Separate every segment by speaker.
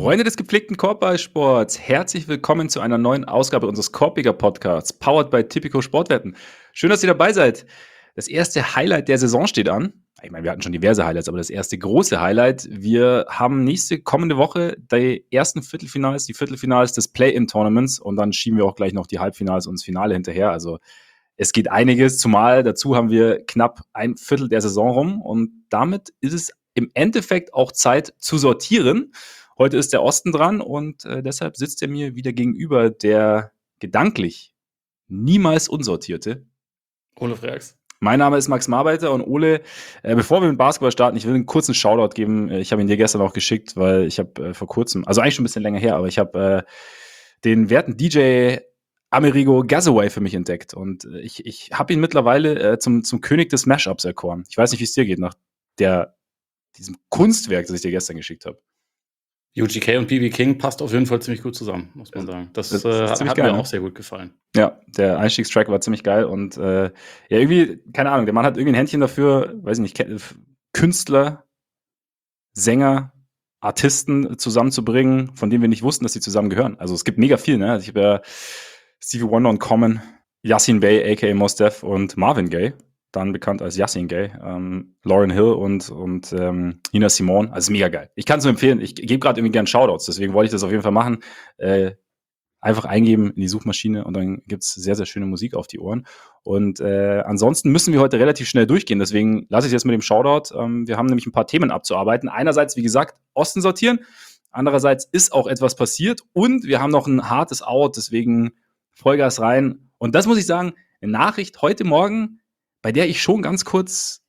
Speaker 1: Freunde des gepflegten Korbballsports, herzlich willkommen zu einer neuen Ausgabe unseres Korbiger Podcasts, powered by Tipico Sportwetten. Schön, dass ihr dabei seid. Das erste Highlight der Saison steht an. Ich meine, wir hatten schon diverse Highlights, aber das erste große Highlight. Wir haben kommende Woche die ersten Viertelfinals, die Viertelfinals des Play-In-Tournaments und dann schieben wir auch gleich noch die Halbfinals und das Finale hinterher. Also es geht einiges, zumal dazu haben wir knapp ein Viertel der Saison rum und damit ist es im Endeffekt auch Zeit zu sortieren. Heute ist der Osten dran und deshalb sitzt er mir wieder gegenüber, der gedanklich niemals unsortierte
Speaker 2: Ole Freaks.
Speaker 1: Mein Name ist Max Marbeiter und Ole, bevor wir mit Basketball starten, ich will einen kurzen Shoutout geben. Ich habe ihn dir gestern auch geschickt, weil ich habe vor kurzem, also eigentlich schon ein bisschen länger her, aber ich habe den werten DJ Amerigo Gazaway für mich entdeckt und ich habe ihn mittlerweile zum König des Mashups erkoren. Ich weiß nicht, wie es dir geht nach diesem Kunstwerk, das ich dir gestern geschickt habe.
Speaker 2: UGK und BB King passt auf jeden Fall ziemlich gut zusammen, muss man sagen. Das hat
Speaker 1: geil,
Speaker 2: mir auch sehr gut gefallen.
Speaker 1: Ja, der Einstiegstrack war ziemlich geil und ja, irgendwie, keine Ahnung, der Mann hat irgendwie ein Händchen dafür, weiß ich nicht, Künstler, Sänger, Artisten zusammenzubringen, von denen wir nicht wussten, dass sie zusammen gehören. Also es gibt mega viel, ne? Also ich habe ja Stevie Wonder und Common, Yasin Bey, aka Mos Def und Marvin Gaye, dann bekannt als Yasin Gaye, Lauryn Hill und Nina Simone. Also mega geil. Ich kann es nur empfehlen. Ich gebe gerade irgendwie gern Shoutouts, deswegen wollte ich das auf jeden Fall machen. Einfach eingeben in die Suchmaschine und dann gibt's sehr, sehr schöne Musik auf die Ohren. Und ansonsten müssen wir heute relativ schnell durchgehen, deswegen lasse ich es jetzt mit dem Shoutout. Wir haben nämlich ein paar Themen abzuarbeiten. Einerseits, wie gesagt, Osten sortieren. Andererseits ist auch etwas passiert und wir haben noch ein hartes Out, deswegen Vollgas rein. Und das muss ich sagen, eine Nachricht heute Morgen, bei der ich schon ganz kurz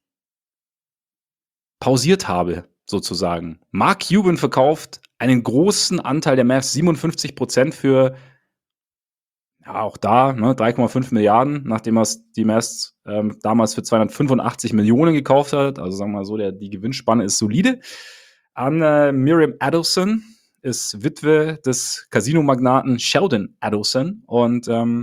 Speaker 1: pausiert habe, sozusagen. Mark Cuban verkauft einen großen Anteil der Mavs, 57% für, ja, auch da, ne, 3,5 Milliarden, nachdem er die Mavs damals für 285 Millionen gekauft hat. Also sagen wir mal so, die Gewinnspanne ist solide. An Miriam Adelson ist Witwe des Casinomagnaten Sheldon Adelson und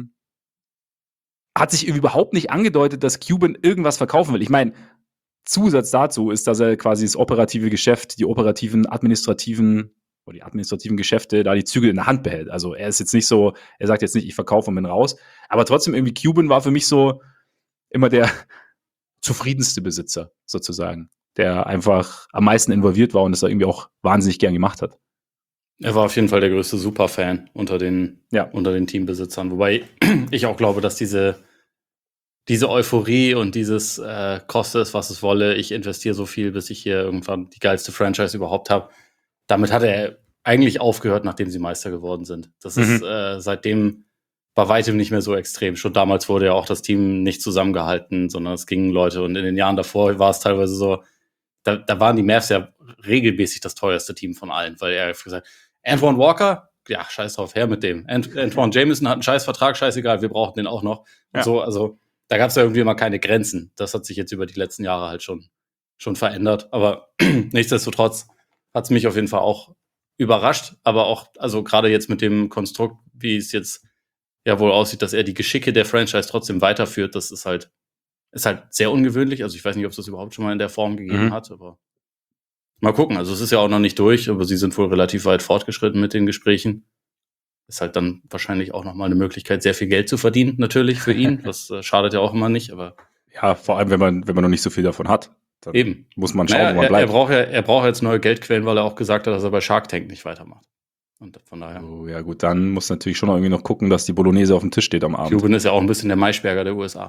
Speaker 1: hat sich überhaupt nicht angedeutet, dass Cuban irgendwas verkaufen will. Ich meine, Zusatz dazu ist, dass er quasi das operative Geschäft, die administrativen Geschäfte, da die Zügel in der Hand behält. Also er ist jetzt nicht so, er sagt jetzt nicht, ich verkaufe und bin raus. Aber trotzdem irgendwie Cuban war für mich so immer der zufriedenste Besitzer sozusagen, der einfach am meisten involviert war und das er irgendwie auch wahnsinnig gern gemacht hat.
Speaker 2: Er war auf jeden Fall der größte Superfan unter den Teambesitzern. Wobei ich auch glaube, dass diese Euphorie und dieses koste es, was es wolle, ich investiere so viel, bis ich hier irgendwann die geilste Franchise überhaupt habe. Damit hat er eigentlich aufgehört, nachdem sie Meister geworden sind. Das ist seitdem bei weitem nicht mehr so extrem. Schon damals wurde ja auch das Team nicht zusammengehalten, sondern es gingen Leute. Und in den Jahren davor war es teilweise so, da waren die Mavs ja regelmäßig das teuerste Team von allen, weil er gesagt hat, Antoine Walker, ja, scheiß drauf, her mit dem. Antoine Jameson hat einen scheiß Vertrag, scheißegal, wir brauchen den auch noch. Und so, also da gab es ja irgendwie immer keine Grenzen. Das hat sich jetzt über die letzten Jahre halt schon verändert. Aber nichtsdestotrotz hat es mich auf jeden Fall auch überrascht. Aber auch, also gerade jetzt mit dem Konstrukt, wie es jetzt ja wohl aussieht, dass er die Geschicke der Franchise trotzdem weiterführt, das ist halt sehr ungewöhnlich. Also ich weiß nicht, ob es das überhaupt schon mal in der Form gegeben hat, aber mal gucken. Also es ist ja auch noch nicht durch, aber sie sind wohl relativ weit fortgeschritten mit den Gesprächen. Ist halt dann wahrscheinlich auch nochmal eine Möglichkeit, sehr viel Geld zu verdienen, natürlich für ihn. Das schadet ja auch immer nicht, aber.
Speaker 1: Ja, vor allem, wenn man noch nicht so viel davon hat. Dann
Speaker 2: eben.
Speaker 1: Muss man schauen, wo man bleibt.
Speaker 2: Er braucht jetzt neue Geldquellen, weil er auch gesagt hat, dass er bei Shark Tank nicht weitermacht. Und von daher.
Speaker 1: Oh, ja, gut, dann muss natürlich schon irgendwie noch gucken, dass die Bolognese auf dem Tisch steht am Abend.
Speaker 2: Cuban ist ja auch ein bisschen der Maischberger der USA.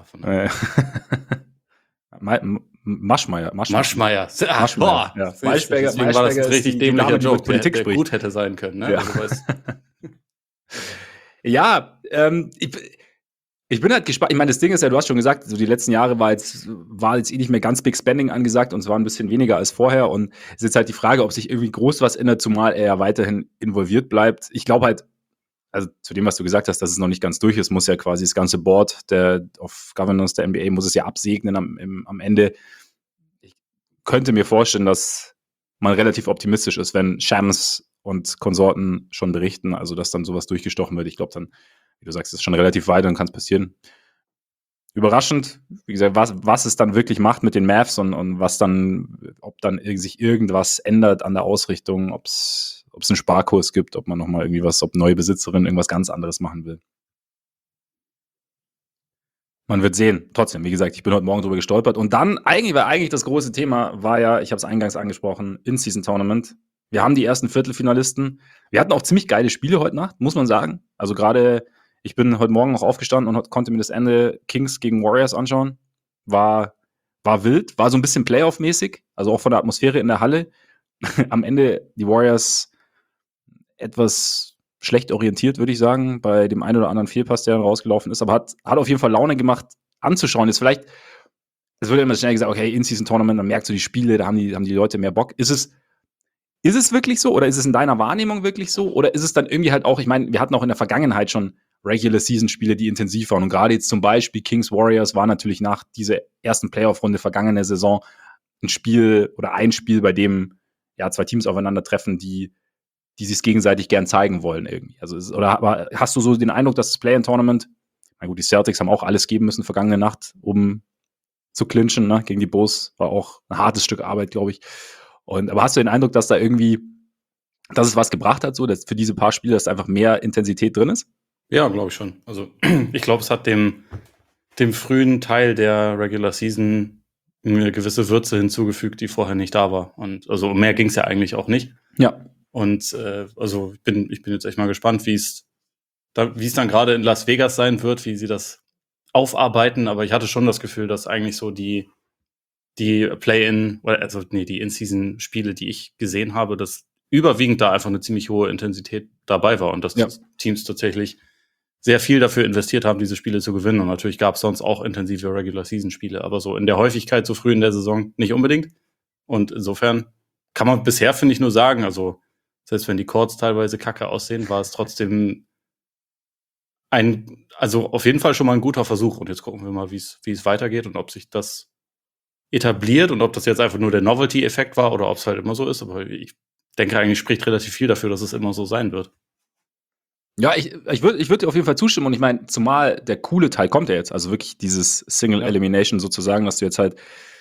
Speaker 1: Maschmeyer.
Speaker 2: Maschmeyer.
Speaker 1: Boah. Ja.
Speaker 2: Maischberger. Deswegen war das ein richtig dämlicher Joke,
Speaker 1: Politik
Speaker 2: der gut hätte sein können. Ne?
Speaker 1: Ja,
Speaker 2: also,
Speaker 1: ja, ich bin halt gespannt. Ich meine, das Ding ist ja, du hast schon gesagt, so die letzten Jahre war jetzt nicht mehr ganz Big Spending angesagt und es war ein bisschen weniger als vorher. Und es ist jetzt halt die Frage, ob sich irgendwie groß was ändert, zumal er ja weiterhin involviert bleibt. Ich glaube halt, also zu dem, was du gesagt hast, dass es noch nicht ganz durch ist, muss ja quasi das ganze Board of Governance der NBA muss es ja absegnen am Ende. Ich könnte mir vorstellen, dass man relativ optimistisch ist, wenn Shams und Konsorten schon berichten, also dass dann sowas durchgestochen wird. Ich glaube dann, wie du sagst, ist schon relativ weit und kann es passieren. Überraschend, wie gesagt, was es dann wirklich macht mit den Mavs und was dann, ob dann sich irgendwas ändert an der Ausrichtung, ob es einen Sparkurs gibt, ob man nochmal irgendwie ob neue Besitzerin irgendwas ganz anderes machen will. Man wird sehen. Trotzdem, wie gesagt, ich bin heute Morgen drüber gestolpert. Und dann, eigentlich das große Thema war ja, ich habe es eingangs angesprochen, In-Season-Tournament. Wir haben die ersten Viertelfinalisten. Wir hatten auch ziemlich geile Spiele heute Nacht, muss man sagen. Also gerade, ich bin heute Morgen noch aufgestanden und konnte mir das Ende Kings gegen Warriors anschauen. War wild, war so ein bisschen Playoff-mäßig, also auch von der Atmosphäre in der Halle. Am Ende die Warriors etwas schlecht orientiert, würde ich sagen, bei dem einen oder anderen Fehlpass, der dann rausgelaufen ist, aber hat auf jeden Fall Laune gemacht, anzuschauen. Jetzt vielleicht, es wird immer schnell gesagt, okay, In-Season-Tournament, dann merkst du die Spiele, da haben die Leute mehr Bock. Ist es wirklich so oder ist es in deiner Wahrnehmung wirklich so oder ist es dann irgendwie halt auch, ich meine, wir hatten auch in der Vergangenheit schon Regular-Season-Spiele, die intensiv waren und gerade jetzt zum Beispiel Kings Warriors war natürlich nach dieser ersten Playoff-Runde vergangene Saison ein Spiel, bei dem ja 2 Teams aufeinandertreffen, die sich es gegenseitig gern zeigen wollen irgendwie. Also aber hast du so den Eindruck, dass das Play-in-Tournament, na gut, die Celtics haben auch alles geben müssen vergangene Nacht, um zu clinchen, ne? Gegen die Bulls war auch ein hartes Stück Arbeit, glaube ich. Aber hast du den Eindruck, dass da irgendwie, dass es was gebracht hat, so dass für diese paar Spiele, dass einfach mehr Intensität drin ist?
Speaker 2: Ja, glaube ich schon. Also ich glaube, es hat dem frühen Teil der Regular Season eine gewisse Würze hinzugefügt, die vorher nicht da war. Und also mehr ging es ja eigentlich auch nicht.
Speaker 1: Ja.
Speaker 2: Und also ich bin jetzt echt mal gespannt, wie es dann gerade in Las Vegas sein wird, wie sie das aufarbeiten. Aber ich hatte schon das Gefühl, dass eigentlich so die Play-in, also nee, die In-Season-Spiele, die ich gesehen habe, dass überwiegend da einfach eine ziemlich hohe Intensität dabei war und dass die Teams tatsächlich sehr viel dafür investiert haben, diese Spiele zu gewinnen. Und natürlich gab es sonst auch intensive Regular-Season-Spiele, aber so in der Häufigkeit so früh in der Saison nicht unbedingt. Und insofern kann man bisher, finde ich, nur sagen, also selbst wenn die Courts teilweise kacke aussehen, war es trotzdem also auf jeden Fall schon mal ein guter Versuch. Und jetzt gucken wir mal, wie es weitergeht und ob sich das etabliert und ob das jetzt einfach nur der Novelty-Effekt war oder ob es halt immer so ist. Aber ich denke, eigentlich spricht relativ viel dafür, dass es immer so sein wird.
Speaker 1: Ja, ich würd dir auf jeden Fall zustimmen und ich meine, zumal der coole Teil kommt ja jetzt, also wirklich dieses Single Elimination sozusagen, dass du jetzt halt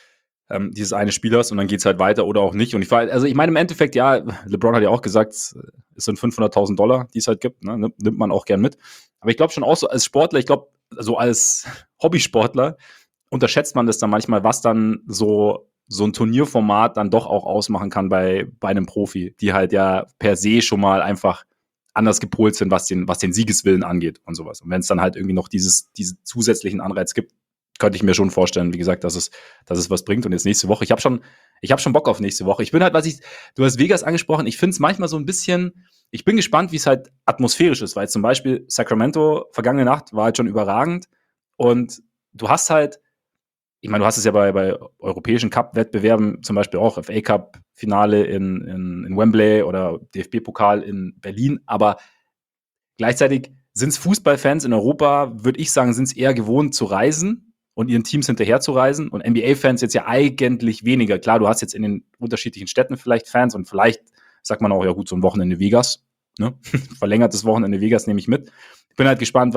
Speaker 1: dieses eine Spiel hast und dann geht's halt weiter oder auch nicht. Und ich meine im Endeffekt, ja, LeBron hat ja auch gesagt, es sind $500.000, die es halt gibt, ne? Nimmt man auch gern mit. Aber ich glaube schon auch so als Sportler, ich glaube, so als Hobbysportler unterschätzt man das dann manchmal, was dann so ein Turnierformat dann doch auch ausmachen kann bei einem Profi, die halt ja per se schon mal einfach anders gepolt sind, was den Siegeswillen angeht und sowas. Und wenn es dann halt irgendwie noch diesen zusätzlichen Anreiz gibt, könnte ich mir schon vorstellen, wie gesagt, dass es was bringt. Und jetzt nächste Woche, ich habe schon Bock auf nächste Woche. Ich bin halt, du hast Vegas angesprochen, ich finde es manchmal so ein bisschen, ich bin gespannt, wie es halt atmosphärisch ist, weil zum Beispiel Sacramento vergangene Nacht war halt schon überragend und du hast halt, ich meine, du hast es ja bei europäischen Cup-Wettbewerben, zum Beispiel auch FA-Cup-Finale in Wembley oder DFB-Pokal in Berlin, aber gleichzeitig sind es Fußballfans in Europa, würde ich sagen, sind es eher gewohnt zu reisen und ihren Teams hinterher zu reisen und NBA-Fans jetzt ja eigentlich weniger. Klar, du hast jetzt in den unterschiedlichen Städten vielleicht Fans und vielleicht sagt man auch, ja gut, so ein Wochenende Vegas, ne? Verlängertes Wochenende Vegas nehme ich mit. Ich bin halt gespannt,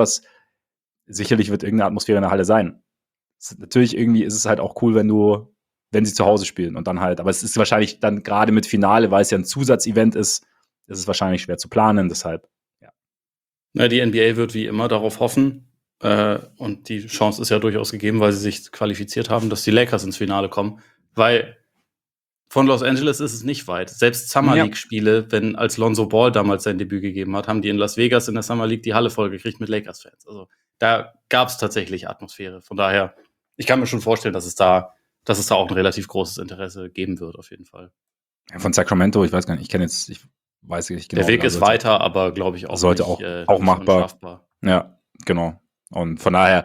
Speaker 1: sicherlich wird irgendeine Atmosphäre in der Halle sein. Natürlich irgendwie ist es halt auch cool, wenn sie zu Hause spielen und dann halt, aber es ist wahrscheinlich dann gerade mit Finale, weil es ja ein Zusatzevent ist es wahrscheinlich schwer zu planen, deshalb, ja.
Speaker 2: Na, die NBA wird wie immer darauf hoffen, und die Chance ist ja durchaus gegeben, weil sie sich qualifiziert haben, dass die Lakers ins Finale kommen, weil von Los Angeles ist es nicht weit. Selbst Summer League-Spiele, wenn als Lonzo Ball damals sein Debüt gegeben hat, haben die in Las Vegas in der Summer League die Halle vollgekriegt mit Lakers-Fans. Also da gab es tatsächlich Atmosphäre. Von daher, ich kann mir schon vorstellen, dass es da auch ein relativ großes Interesse geben wird, auf jeden Fall.
Speaker 1: Ja, von Sacramento, ich weiß gar nicht, ich weiß nicht genau.
Speaker 2: Der Weg ist weiter, aber glaube ich auch
Speaker 1: sollte
Speaker 2: nicht,
Speaker 1: auch machbar.
Speaker 2: Unschaffbar.
Speaker 1: Ja, genau. Und von daher,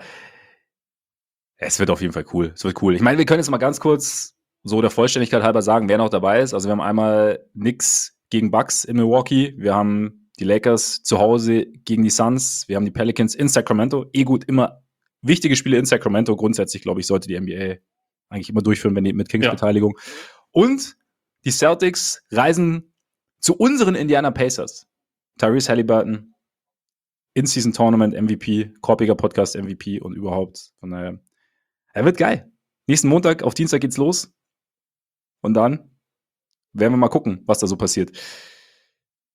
Speaker 1: es wird auf jeden Fall cool. Es wird cool. Ich meine, wir können jetzt mal ganz kurz so der Vollständigkeit halber sagen, wer noch dabei ist. Also wir haben einmal Knicks gegen Bucks in Milwaukee. Wir haben die Lakers zu Hause gegen die Suns. Wir haben die Pelicans in Sacramento. Gut, immer wichtige Spiele in Sacramento. Grundsätzlich, glaube ich, sollte die NBA eigentlich immer durchführen, wenn die mit Kings-Beteiligung. Und die Celtics reisen zu unseren Indiana Pacers. Tyrese Halliburton, In-Season-Tournament MVP, Korpiger Podcast MVP und überhaupt. Von daher, er wird geil. Nächsten Montag auf Dienstag geht's los. Und dann werden wir mal gucken, was da so passiert.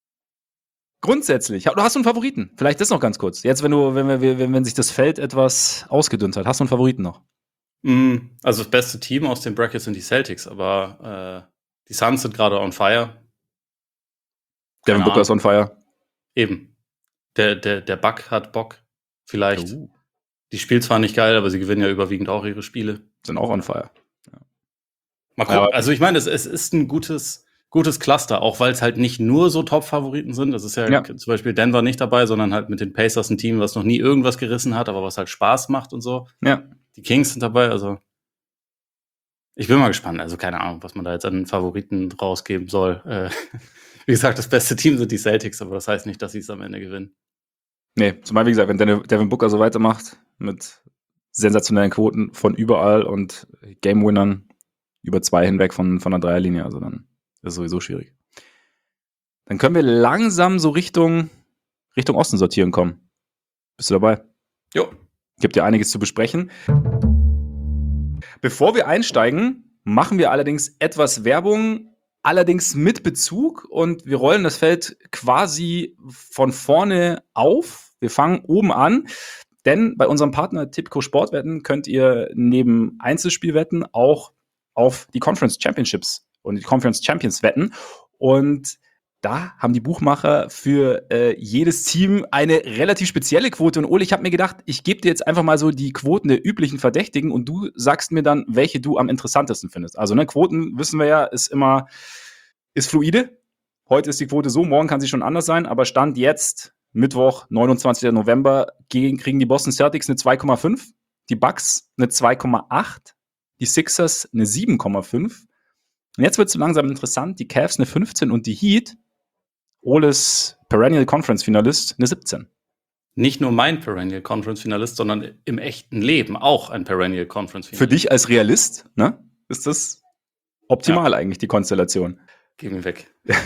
Speaker 1: Grundsätzlich. Hast du einen Favoriten? Vielleicht das noch ganz kurz. Jetzt, wenn sich das Feld etwas ausgedünnt hat, hast du einen Favoriten noch?
Speaker 2: Also das beste Team aus dem Bracket sind die Celtics, aber die Suns sind gerade on fire.
Speaker 1: Devin Booker ist on fire.
Speaker 2: Eben. Der Buck hat Bock. Vielleicht. Die spielen zwar nicht geil, aber sie gewinnen ja überwiegend auch ihre Spiele.
Speaker 1: Sind auch on fire.
Speaker 2: Ja. Mal gucken. Ja, also ich meine, es ist ein gutes Cluster, auch weil es halt nicht nur so Top-Favoriten sind. Das ist ja zum Beispiel Denver nicht dabei, sondern halt mit den Pacers ein Team, was noch nie irgendwas gerissen hat, aber was halt Spaß macht und so.
Speaker 1: Ja.
Speaker 2: Die Kings sind dabei, also ich bin mal gespannt. Also keine Ahnung, was man da jetzt an Favoriten rausgeben soll. Wie gesagt, das beste Team sind die Celtics, aber das heißt nicht, dass sie es am Ende gewinnen.
Speaker 1: Nee, zumal, wie gesagt, wenn Devin Booker so weitermacht mit sensationellen Quoten von überall und Game-Winnern über 2 hinweg von der Dreierlinie, also dann ist es sowieso schwierig. Dann können wir langsam so Richtung Osten sortieren kommen. Bist du dabei?
Speaker 2: Jo.
Speaker 1: Gibt ja einiges zu besprechen. Bevor wir einsteigen, machen wir allerdings etwas Werbung, allerdings mit Bezug, und wir rollen das Feld quasi von vorne auf. Wir fangen oben an, denn bei unserem Partner Tipico Sportwetten könnt ihr neben Einzelspielwetten auch auf die Conference Championships und die Conference Champions wetten, und da haben die Buchmacher für jedes Team eine relativ spezielle Quote. Und Ole, ich habe mir gedacht, ich gebe dir jetzt einfach mal so die Quoten der üblichen Verdächtigen und du sagst mir dann, welche du am interessantesten findest. Also Quoten, wissen wir ja, ist fluide. Heute ist die Quote so, morgen kann sie schon anders sein, aber Stand jetzt, Mittwoch, 29. November, kriegen die Boston Celtics eine 2,5, die Bucks eine 2,8, die Sixers eine 7,5. Und jetzt wird es so langsam interessant, die Cavs eine 15 und die Heat, Oles Perennial Conference Finalist, eine 17.
Speaker 2: Nicht nur mein Perennial Conference Finalist, sondern im echten Leben auch ein Perennial Conference Finalist.
Speaker 1: Für dich als Realist, ne, ist das optimal eigentlich, die Konstellation.
Speaker 2: Geh mir weg.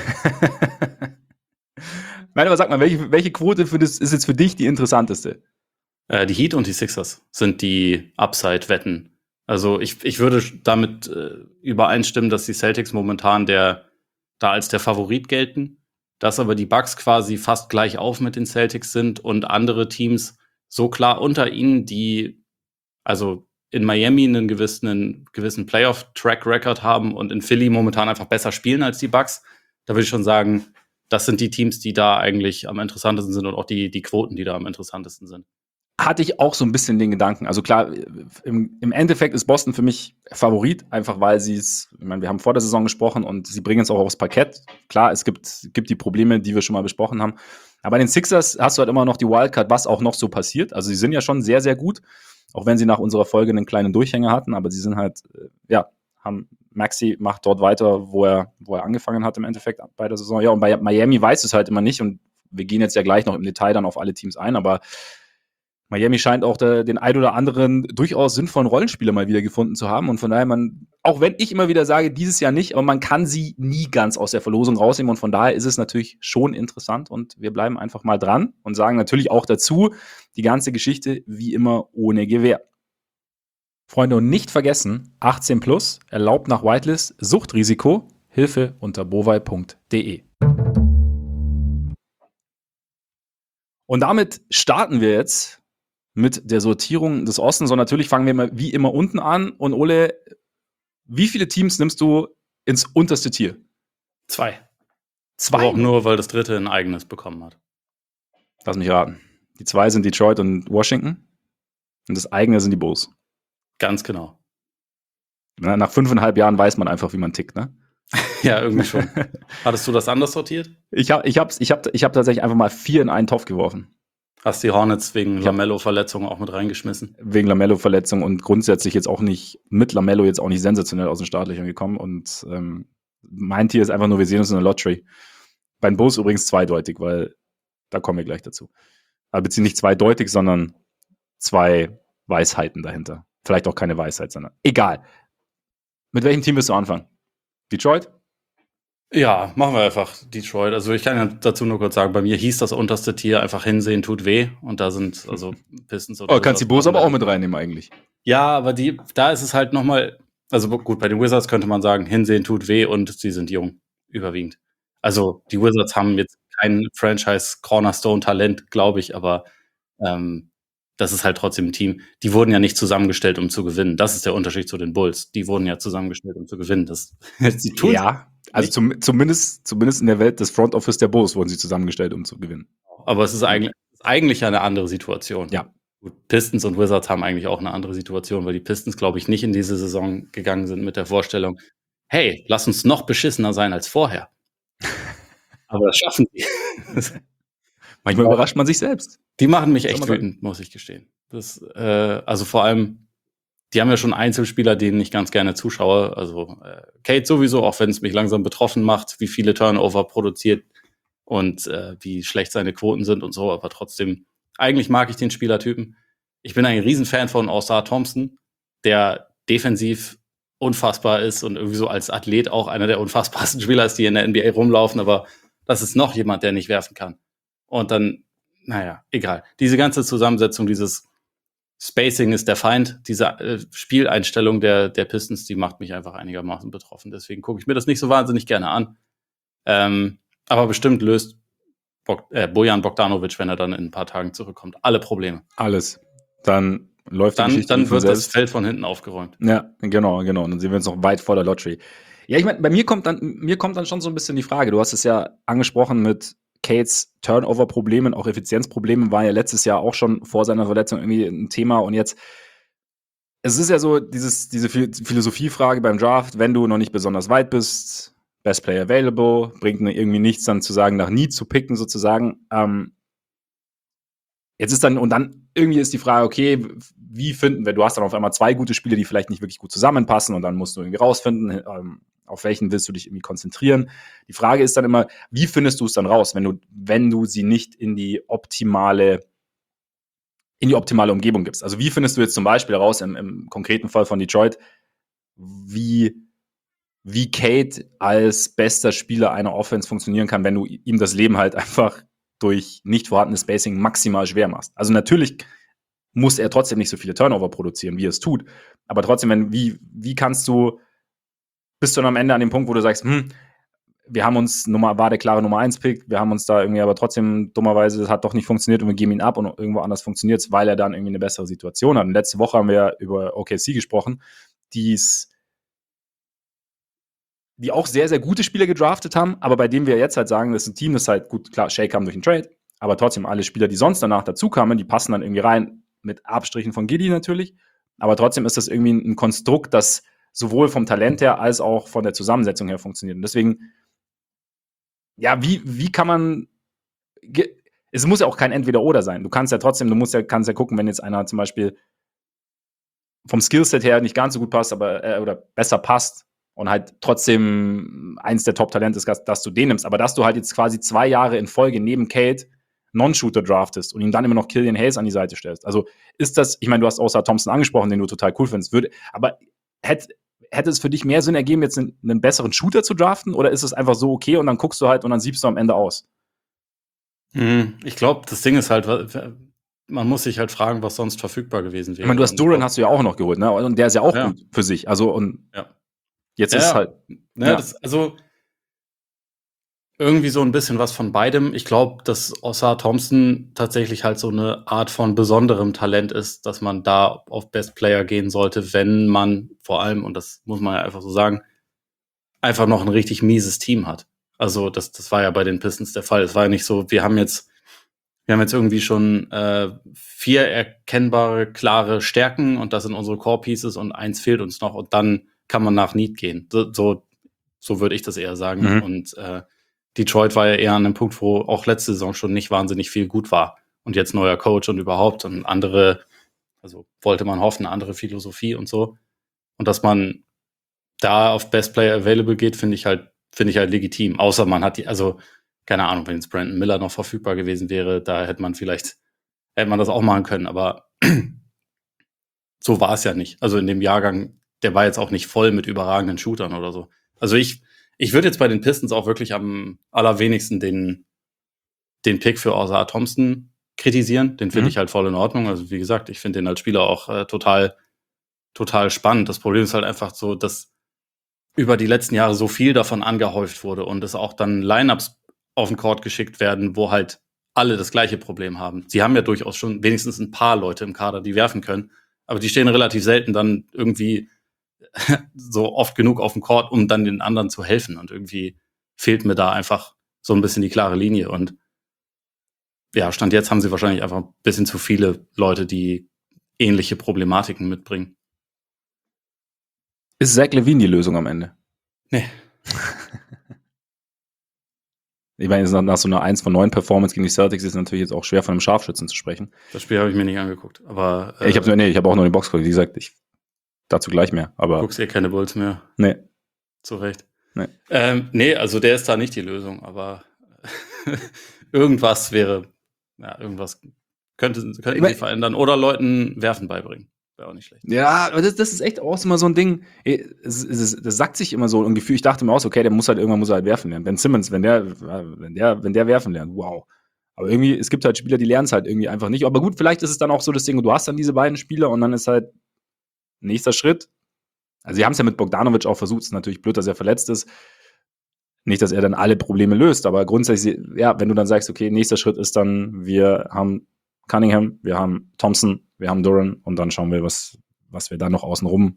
Speaker 1: Nein, aber sag mal, welche Quote ist jetzt für dich die interessanteste?
Speaker 2: Die Heat und die Sixers sind die Upside-Wetten. Also ich würde damit übereinstimmen, dass die Celtics momentan da als der Favorit gelten, dass aber die Bucks quasi fast gleich auf mit den Celtics sind und andere Teams so klar unter ihnen, die also in Miami einen gewissen Playoff-Track-Record haben und in Philly momentan einfach besser spielen als die Bucks. Da würde ich schon sagen, das sind die Teams, die da eigentlich am interessantesten sind und auch die Quoten, die da am interessantesten sind.
Speaker 1: Hatte ich auch so ein bisschen den Gedanken. Also klar, im Endeffekt ist Boston für mich Favorit, einfach weil ich meine, wir haben vor der Saison gesprochen und sie bringen es auch aufs Parkett. Klar, es gibt die Probleme, die wir schon mal besprochen haben. Aber bei den Sixers hast du halt immer noch die Wildcard, was auch noch so passiert. Also sie sind ja schon sehr, sehr gut, auch wenn sie nach unserer Folge einen kleinen Durchhänger hatten. Aber sie sind halt, Maxey macht dort weiter, wo er angefangen hat im Endeffekt bei der Saison. Ja, und bei Miami weiß es halt immer nicht. Und wir gehen jetzt ja gleich noch im Detail dann auf alle Teams ein, aber Miami scheint auch den ein oder anderen durchaus sinnvollen Rollenspieler mal wieder gefunden zu haben. Und von daher, auch wenn ich immer wieder sage, dieses Jahr nicht, aber man kann sie nie ganz aus der Verlosung rausnehmen. Und von daher ist es natürlich schon interessant. Und wir bleiben einfach mal dran und sagen natürlich auch dazu, die ganze Geschichte wie immer ohne Gewähr. Freunde, und nicht vergessen, 18 plus, erlaubt nach Whitelist, Suchtrisiko, Hilfe unter bovai.de. Und damit starten wir jetzt mit der Sortierung des Ostens. Und natürlich fangen wir wie immer unten an. Und Ole, wie viele Teams nimmst du ins unterste Tier?
Speaker 2: 2. Aber auch nur, weil das dritte ein eigenes bekommen hat.
Speaker 1: Lass mich raten. Die 2 sind Detroit und Washington. Und das eigene sind die Bulls.
Speaker 2: Ganz genau.
Speaker 1: Nach 5,5 Jahren weiß man einfach, wie man tickt, ne?
Speaker 2: Ja, irgendwie schon. Hattest du das anders sortiert?
Speaker 1: Ich hab tatsächlich einfach mal 4 in einen Topf geworfen.
Speaker 2: Hast die Hornets wegen Lamello-Verletzung auch mit reingeschmissen?
Speaker 1: Wegen Lamello-Verletzung und grundsätzlich jetzt auch nicht, mit Lamello jetzt auch nicht sensationell aus den Startlöchern gekommen. Und mein Tier ist einfach nur, wir sehen uns in der Lottery. Bei den Bulls übrigens zweideutig, weil da kommen wir gleich dazu. Aber beziehungsweise nicht zweideutig, sondern 2 Weisheiten dahinter. Vielleicht auch keine Weisheit, sondern egal. Mit welchem Team willst du anfangen? Detroit?
Speaker 2: Ja, machen wir einfach Detroit. Also ich kann ja dazu nur kurz sagen, bei mir hieß das unterste Tier einfach hinsehen tut weh. Und da sind also Pistons oder
Speaker 1: kannst die Bulls aber auch mit reinnehmen eigentlich.
Speaker 2: Ja, aber da ist es halt nochmal, also gut, bei den Wizards könnte man sagen, hinsehen tut weh und sie sind jung, überwiegend. Also die Wizards haben jetzt kein Franchise-Cornerstone-Talent, glaube ich, aber das ist halt trotzdem ein Team. Die wurden ja nicht zusammengestellt, um zu gewinnen. Das ist der Unterschied zu den Bulls. Die wurden ja zusammengestellt, um zu gewinnen.
Speaker 1: Sie tun ja, also zumindest in der Welt des Front Office der Bulls wurden sie zusammengestellt, um zu gewinnen.
Speaker 2: Aber es ist eigentlich eine andere Situation.
Speaker 1: Ja.
Speaker 2: Pistons und Wizards haben eigentlich auch eine andere Situation, weil die Pistons, glaube ich, nicht in diese Saison gegangen sind mit der Vorstellung, hey, lass uns noch beschissener sein als vorher. Aber das schaffen sie.
Speaker 1: Manchmal überrascht man sich selbst.
Speaker 2: Die machen mich echt wütend, muss ich gestehen. Also vor allem, die haben ja schon Einzelspieler, denen ich ganz gerne zuschaue. Also Kate sowieso, auch wenn es mich langsam betroffen macht, wie viele Turnover produziert und wie schlecht seine Quoten sind und so. Aber trotzdem, eigentlich mag ich den Spielertypen. Ich bin ein Riesenfan von Ausar Thompson, der defensiv unfassbar ist und irgendwie so als Athlet auch einer der unfassbarsten Spieler ist, die in der NBA rumlaufen. Aber das ist noch jemand, der nicht werfen kann. Und dann, naja, egal. Diese ganze Zusammensetzung, dieses Spacing ist der Feind, diese Spieleinstellung der Pistons, die macht mich einfach einigermaßen betroffen. Deswegen gucke ich mir das nicht so wahnsinnig gerne an. Aber bestimmt löst Bojan Bogdanovic, wenn er dann in ein paar Tagen zurückkommt, alle Probleme.
Speaker 1: Alles. Dann läuft die Geschichte
Speaker 2: dann wird selbst. Das Feld von hinten aufgeräumt.
Speaker 1: Ja, genau. Und dann sind wir jetzt noch weit vor der Lottery. Ja, ich meine, bei mir kommt dann schon so ein bisschen die Frage, du hast es ja angesprochen mit Cates Turnover-Problemen, auch Effizienzproblemen, war ja letztes Jahr auch schon vor seiner Verletzung irgendwie ein Thema. Und jetzt, es ist ja so diese Philosophiefrage beim Draft, wenn du noch nicht besonders weit bist, Best Player Available, bringt irgendwie nichts dann zu sagen, nach Need zu picken sozusagen. Jetzt ist dann irgendwie ist die Frage, okay, wie finden wir, du hast dann auf einmal 2 gute Spiele, die vielleicht nicht wirklich gut zusammenpassen und dann musst du irgendwie rausfinden, auf welchen willst du dich irgendwie konzentrieren. Die Frage ist dann immer, wie findest du es dann raus, wenn du sie nicht in die optimale Umgebung gibst? Also wie findest du jetzt zum Beispiel raus, im konkreten Fall von Detroit, wie Kate als bester Spieler einer Offense funktionieren kann, wenn du ihm das Leben halt einfach durch nicht vorhandenes Spacing maximal schwer machst. Also natürlich muss er trotzdem nicht so viele Turnover produzieren, wie er es tut. Aber trotzdem, wie kannst du, bist du dann am Ende an dem Punkt, wo du sagst, wir haben uns, war der klare Nummer 1-Pick, wir haben uns da irgendwie aber trotzdem dummerweise, das hat doch nicht funktioniert und wir geben ihn ab und irgendwo anders funktioniert es, weil er dann irgendwie eine bessere Situation hat. Und letzte Woche haben wir über OKC gesprochen, die auch sehr, sehr gute Spieler gedraftet haben, aber bei dem wir jetzt halt sagen, das ist ein Team, das halt gut, klar, Shea kam durch den Trade, aber trotzdem alle Spieler, die sonst danach dazu kamen, die passen dann irgendwie rein, mit Abstrichen von Giddey natürlich, aber trotzdem ist das irgendwie ein Konstrukt, das sowohl vom Talent her als auch von der Zusammensetzung her funktioniert. Und deswegen, ja, wie kann man, es muss ja auch kein Entweder-Oder sein. Du kannst ja gucken, wenn jetzt einer zum Beispiel vom Skillset her nicht ganz so gut passt, aber oder besser passt, und halt trotzdem eins der Top-Talente ist, dass du den nimmst. Aber dass du halt jetzt quasi 2 Jahre in Folge neben Kate Non-Shooter draftest und ihm dann immer noch Killian Hayes an die Seite stellst. Also ist das, ich meine, du hast Ausar Thompson angesprochen, den du total cool findest, aber hätte es für dich mehr Sinn ergeben, jetzt einen besseren Shooter zu draften, oder ist es einfach so okay und dann guckst du halt und dann siebst du am Ende aus?
Speaker 2: Ich glaube, das Ding ist halt, man muss sich halt fragen, was sonst verfügbar gewesen wäre.
Speaker 1: Ich meine, du hast Duran hast du ja auch noch geholt, ne? Und der ist ja auch gut für sich. Also, und jetzt ist es halt.
Speaker 2: Also irgendwie so ein bisschen was von beidem. Ich glaube, dass Ausar Thompson tatsächlich halt so eine Art von besonderem Talent ist, dass man da auf Best Player gehen sollte, wenn man vor allem, und das muss man ja einfach so sagen, einfach noch ein richtig mieses Team hat. Also das war ja bei den Pistons der Fall. Es war ja nicht so, wir haben jetzt irgendwie schon 4 erkennbare, klare Stärken und das sind unsere Core Pieces und 1 fehlt uns noch und dann kann man nach Need gehen. So würde ich das eher sagen. Und Detroit war ja eher an einem Punkt, wo auch letzte Saison schon nicht wahnsinnig viel gut war. Und jetzt neuer Coach und überhaupt und also wollte man hoffen, eine andere Philosophie und so. Und dass man da auf Best Player Available geht, finde ich halt legitim. Außer man hat keine Ahnung, wenn jetzt Brandon Miller noch verfügbar gewesen wäre, da hätte man das auch machen können. Aber so war es ja nicht. Also in dem Jahrgang, der war jetzt auch nicht voll mit überragenden Shootern oder so. Also ich würde jetzt bei den Pistons auch wirklich am allerwenigsten den Pick für Ausar Thompson kritisieren. Den finde ich halt voll in Ordnung. Also wie gesagt, ich finde den als Spieler auch total, total spannend. Das Problem ist halt einfach so, dass über die letzten Jahre so viel davon angehäuft wurde und es auch dann Lineups auf den Court geschickt werden, wo halt alle das gleiche Problem haben. Sie haben ja durchaus schon wenigstens ein paar Leute im Kader, die werfen können, aber die stehen relativ selten dann irgendwie so oft genug auf dem Court, um dann den anderen zu helfen. Und irgendwie fehlt mir da einfach so ein bisschen die klare Linie. Und ja, Stand jetzt haben sie wahrscheinlich einfach ein bisschen zu viele Leute, die ähnliche Problematiken mitbringen.
Speaker 1: Ist Zach LaVine die Lösung am Ende?
Speaker 2: Nee.
Speaker 1: Ich meine, nach so einer 1 von 9 Performance gegen die Celtics ist es natürlich jetzt auch schwer, von einem Scharfschützen zu sprechen.
Speaker 2: Das Spiel habe ich mir nicht angeguckt. Aber
Speaker 1: ich habe auch nur den Box geguckt. Wie gesagt, dazu gleich mehr. Aber
Speaker 2: guckst keine Bulls mehr?
Speaker 1: Nee.
Speaker 2: Zu Recht.
Speaker 1: Nee.
Speaker 2: Nee, also der ist da nicht die Lösung, aber irgendwas könnten sie verändern oder Leuten Werfen beibringen. Wäre auch nicht schlecht.
Speaker 1: Ja, aber das ist echt auch immer so ein Ding. Das sagt sich immer so ein Gefühl. Ich dachte mir auch, okay, irgendwann muss er halt werfen lernen. Ben Simmons, wenn der werfen lernt, wow. Aber irgendwie, es gibt halt Spieler, die lernen es halt irgendwie einfach nicht. Aber gut, vielleicht ist es dann auch so das Ding, du hast dann diese beiden Spieler und dann ist halt nächster Schritt. Also, sie haben es ja mit Bogdanovic auch versucht. Es ist natürlich blöd, dass er verletzt ist. Nicht, dass er dann alle Probleme löst, aber grundsätzlich, ja, wenn du dann sagst, okay, nächster Schritt ist dann, wir haben Cunningham, wir haben Thompson, wir haben Duran und dann schauen wir, was wir dann noch außenrum,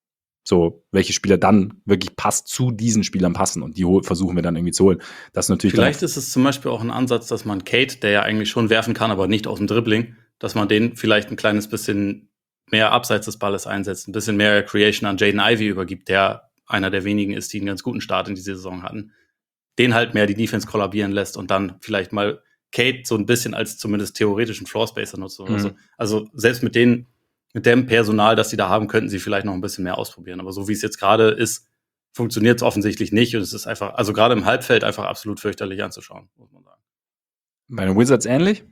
Speaker 1: so, welche Spieler dann wirklich zu diesen Spielern passen und die versuchen wir dann irgendwie zu holen. Das ist natürlich
Speaker 2: vielleicht ist es zum Beispiel auch ein Ansatz, dass man Kate, der ja eigentlich schon werfen kann, aber nicht aus dem Dribbling, dass man den vielleicht ein kleines bisschen mehr abseits des Balles einsetzt, ein bisschen mehr Creation an Jaden Ivey übergibt, der einer der wenigen ist, die einen ganz guten Start in diese Saison hatten, den halt mehr die Defense kollabieren lässt und dann vielleicht mal Kate so ein bisschen als zumindest theoretischen Floorspacer nutzt oder so. Also selbst mit dem Personal, das sie da haben, könnten sie vielleicht noch ein bisschen mehr ausprobieren. Aber so wie es jetzt gerade ist, funktioniert es offensichtlich nicht und es ist einfach, also gerade im Halbfeld einfach absolut fürchterlich anzuschauen, muss man sagen.
Speaker 1: Bei den Wizards ähnlich?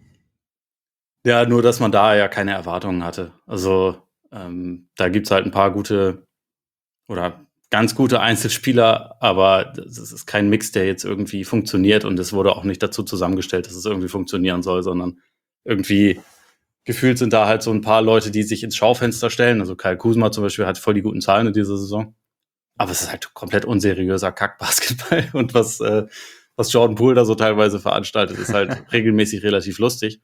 Speaker 2: Ja, nur dass man da ja keine Erwartungen hatte. Also da gibt's halt ein paar gute oder ganz gute Einzelspieler, aber das ist kein Mix, der jetzt irgendwie funktioniert und es wurde auch nicht dazu zusammengestellt, dass es irgendwie funktionieren soll, sondern irgendwie gefühlt sind da halt so ein paar Leute, die sich ins Schaufenster stellen. Also Kyle Kuzma zum Beispiel hat voll die guten Zahlen in dieser Saison. Aber es ist halt komplett unseriöser Kackbasketball und was Jordan Poole da so teilweise veranstaltet, ist halt regelmäßig relativ lustig.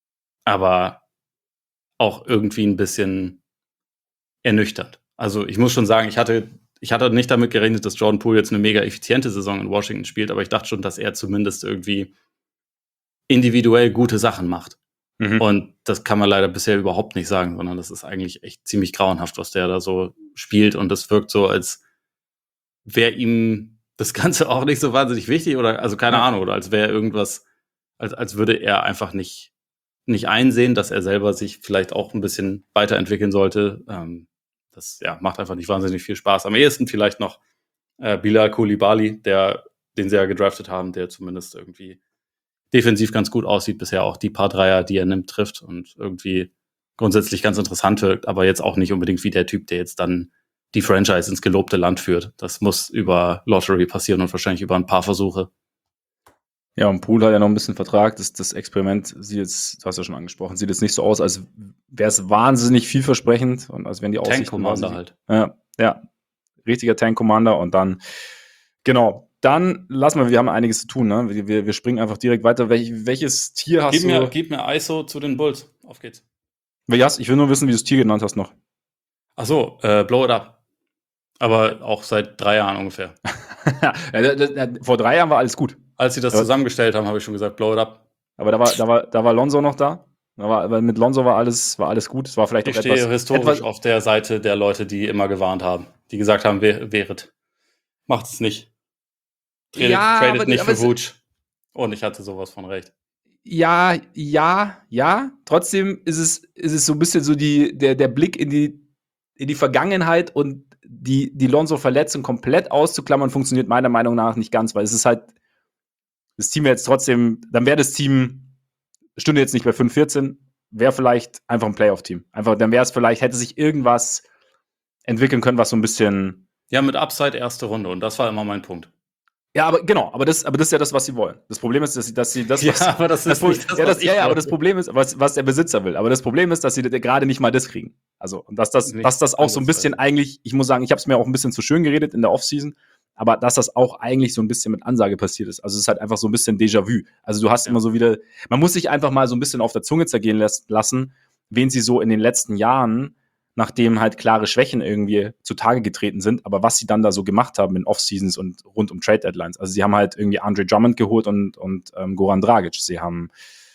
Speaker 2: Aber auch irgendwie ein bisschen ernüchternd. Also ich muss schon sagen, ich hatte nicht damit gerechnet, dass Jordan Poole jetzt eine mega effiziente Saison in Washington spielt, aber ich dachte schon, dass er zumindest irgendwie individuell gute Sachen macht. Und das kann man leider bisher überhaupt nicht sagen, sondern das ist eigentlich echt ziemlich grauenhaft, was der da so spielt. Und das wirkt so, als wäre ihm das Ganze auch nicht so wahnsinnig wichtig oder, also keine Ahnung, oder als wäre irgendwas, als würde er einfach nicht einsehen, dass er selber sich vielleicht auch ein bisschen weiterentwickeln sollte. Das macht einfach nicht wahnsinnig viel Spaß. Am ehesten vielleicht noch Bilal Coulibaly, den sie ja gedraftet haben, der zumindest irgendwie defensiv ganz gut aussieht, bisher auch die paar Dreier, die er nimmt, trifft und irgendwie grundsätzlich ganz interessant wirkt, aber jetzt auch nicht unbedingt wie der Typ, der jetzt dann die Franchise ins gelobte Land führt. Das muss über Lottery passieren und wahrscheinlich über ein paar Versuche.
Speaker 1: Ja, und Poole hat ja noch ein bisschen Vertrag. Das Experiment sieht jetzt, du hast ja schon angesprochen, sieht jetzt nicht so aus, als wäre es wahnsinnig vielversprechend und als wären die Aussichten
Speaker 2: Tank-Commander halt.
Speaker 1: Ja, richtiger Tank-Commander und dann, genau, dann lassen wir haben einiges zu tun, ne? Wir springen einfach direkt weiter. Welches Tier hast du?
Speaker 2: Gib mir ISO zu den Bulls. Auf geht's.
Speaker 1: Ich will nur wissen, wie du das Tier genannt hast noch.
Speaker 2: Ach so, Blow It Up. Aber auch seit 3 Jahren ungefähr.
Speaker 1: Vor 3 Jahren war alles gut.
Speaker 2: Als sie das zusammengestellt haben, habe ich schon gesagt, Blow It Up.
Speaker 1: Aber da war Lonzo noch da. Aber mit Lonzo war alles gut. Es war vielleicht
Speaker 2: ich stehe historisch auf der Seite der Leute, die immer gewarnt haben. Die gesagt haben, wehret. Macht es nicht. Tradet nicht für Vooch. Und ich hatte sowas von recht.
Speaker 1: Ja. Trotzdem ist es so ein bisschen so der Blick in die Vergangenheit und die Lonzo-Verletzung komplett auszuklammern, funktioniert meiner Meinung nach nicht ganz, weil es ist halt, das Team jetzt trotzdem, dann wäre das Team, stünde jetzt nicht bei 5-14, wäre vielleicht einfach ein Playoff-Team. Dann wäre es vielleicht, hätte sich irgendwas entwickeln können, was so ein bisschen.
Speaker 2: Ja, mit Upside erste Runde und das war immer mein Punkt.
Speaker 1: Ja, aber genau, aber das ist ja das, was sie wollen. Das Problem ist, dass sie das, was,
Speaker 2: aber das ist nicht das, was ich
Speaker 1: aber das Problem ist, was der Besitzer will. Aber das Problem ist, dass sie gerade nicht mal das kriegen. Also, und dass das auch so ein bisschen eigentlich, ich muss sagen, ich habe es mir auch ein bisschen zu schön geredet in der Offseason, aber dass das auch eigentlich so ein bisschen mit Ansage passiert ist. Also es ist halt einfach so ein bisschen Déjà-vu. Also du hast immer so wieder, man muss sich einfach mal so ein bisschen auf der Zunge zergehen lassen, wen sie so in den letzten Jahren, nachdem halt klare Schwächen irgendwie zutage getreten sind, aber was sie dann da so gemacht haben in Off-Seasons und rund um Trade-Deadlines. Also sie haben halt irgendwie Andre Drummond geholt und Goran Dragic. Sie haben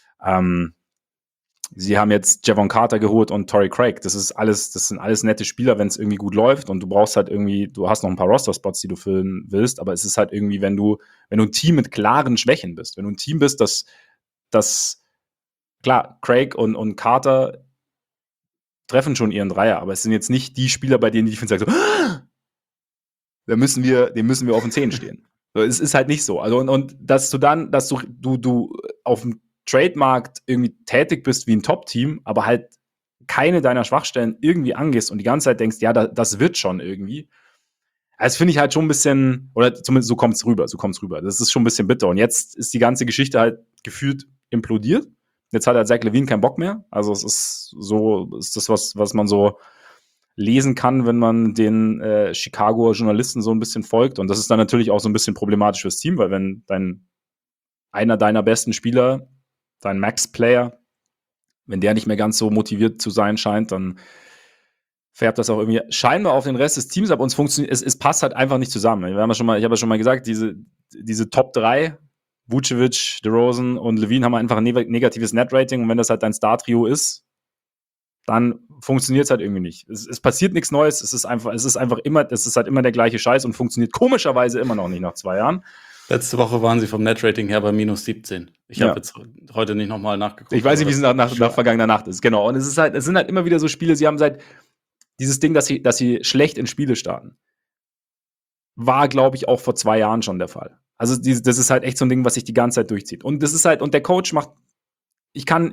Speaker 1: jetzt Javon Carter geholt und Torrey Craig. Das sind alles nette Spieler, wenn es irgendwie gut läuft und du brauchst halt irgendwie, du hast noch ein paar Roster-Spots, die du füllen willst, aber es ist halt irgendwie, wenn du ein Team mit klaren Schwächen bist, wenn du ein Team bist, das klar, Craig und Carter treffen schon ihren Dreier, aber es sind jetzt nicht die Spieler, bei denen die Defense sagt so, dem müssen wir auf den Zehen stehen. So, es ist halt nicht so. Also und dass du auf dem Trademarkt irgendwie tätig bist wie ein Top-Team, aber halt keine deiner Schwachstellen irgendwie angehst und die ganze Zeit denkst, ja, das wird schon irgendwie. Das finde ich halt schon ein bisschen, oder zumindest so kommt's rüber. Das ist schon ein bisschen bitter. Und jetzt ist die ganze Geschichte halt gefühlt implodiert. Jetzt hat halt Zach LaVine keinen Bock mehr. Also es ist das, was man so lesen kann, wenn man den Chicagoer Journalisten so ein bisschen folgt. Und das ist dann natürlich auch so ein bisschen problematisch fürs Team, weil wenn einer deiner besten Spieler, dein Max-Player, wenn der nicht mehr ganz so motiviert zu sein scheint, dann färbt das auch irgendwie scheinbar auf den Rest des Teams ab. Und es passt halt einfach nicht zusammen. Ich habe ja schon mal gesagt, diese Top 3, Vucevic, DeRozan und LaVine haben einfach ein negatives Net-Rating. Und wenn das halt dein Star-Trio ist, dann funktioniert es halt irgendwie nicht. Es passiert nichts Neues. Es ist halt immer der gleiche Scheiß und funktioniert komischerweise immer noch nicht nach 2 Jahren.
Speaker 2: Letzte Woche waren sie vom Net-Rating her bei minus 17. Ich habe jetzt heute nicht nochmal nachgeguckt.
Speaker 1: Ich weiß nicht, wie es nach vergangener Nacht ist. Genau. Und es sind halt immer wieder so Spiele, sie haben seit dieses Ding, dass sie schlecht in Spiele starten, war, glaube ich, auch vor 2 Jahren schon der Fall. Also das ist halt echt so ein Ding, was sich die ganze Zeit durchzieht. Und das ist halt, und der Coach macht, ich kann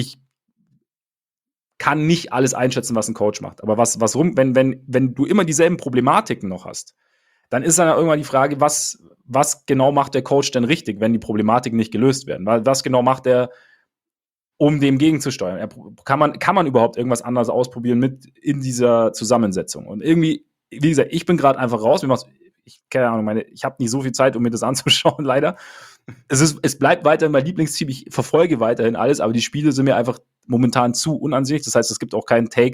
Speaker 1: nicht alles einschätzen, was ein Coach macht. Aber wenn du immer dieselben Problematiken noch hast, dann ist dann irgendwann die Frage, was genau macht der Coach denn richtig, wenn die Problematiken nicht gelöst werden? Was genau macht er, um dem gegenzusteuern? Kann man überhaupt irgendwas anderes ausprobieren mit in dieser Zusammensetzung? Und irgendwie, wie gesagt, ich bin gerade einfach raus. Keine Ahnung, ich habe nicht so viel Zeit, um mir das anzuschauen, leider. Es bleibt weiterhin mein Lieblingsteam. Ich verfolge weiterhin alles, aber die Spiele sind mir einfach momentan zu unansehnlich. Das heißt, es gibt auch keinen Take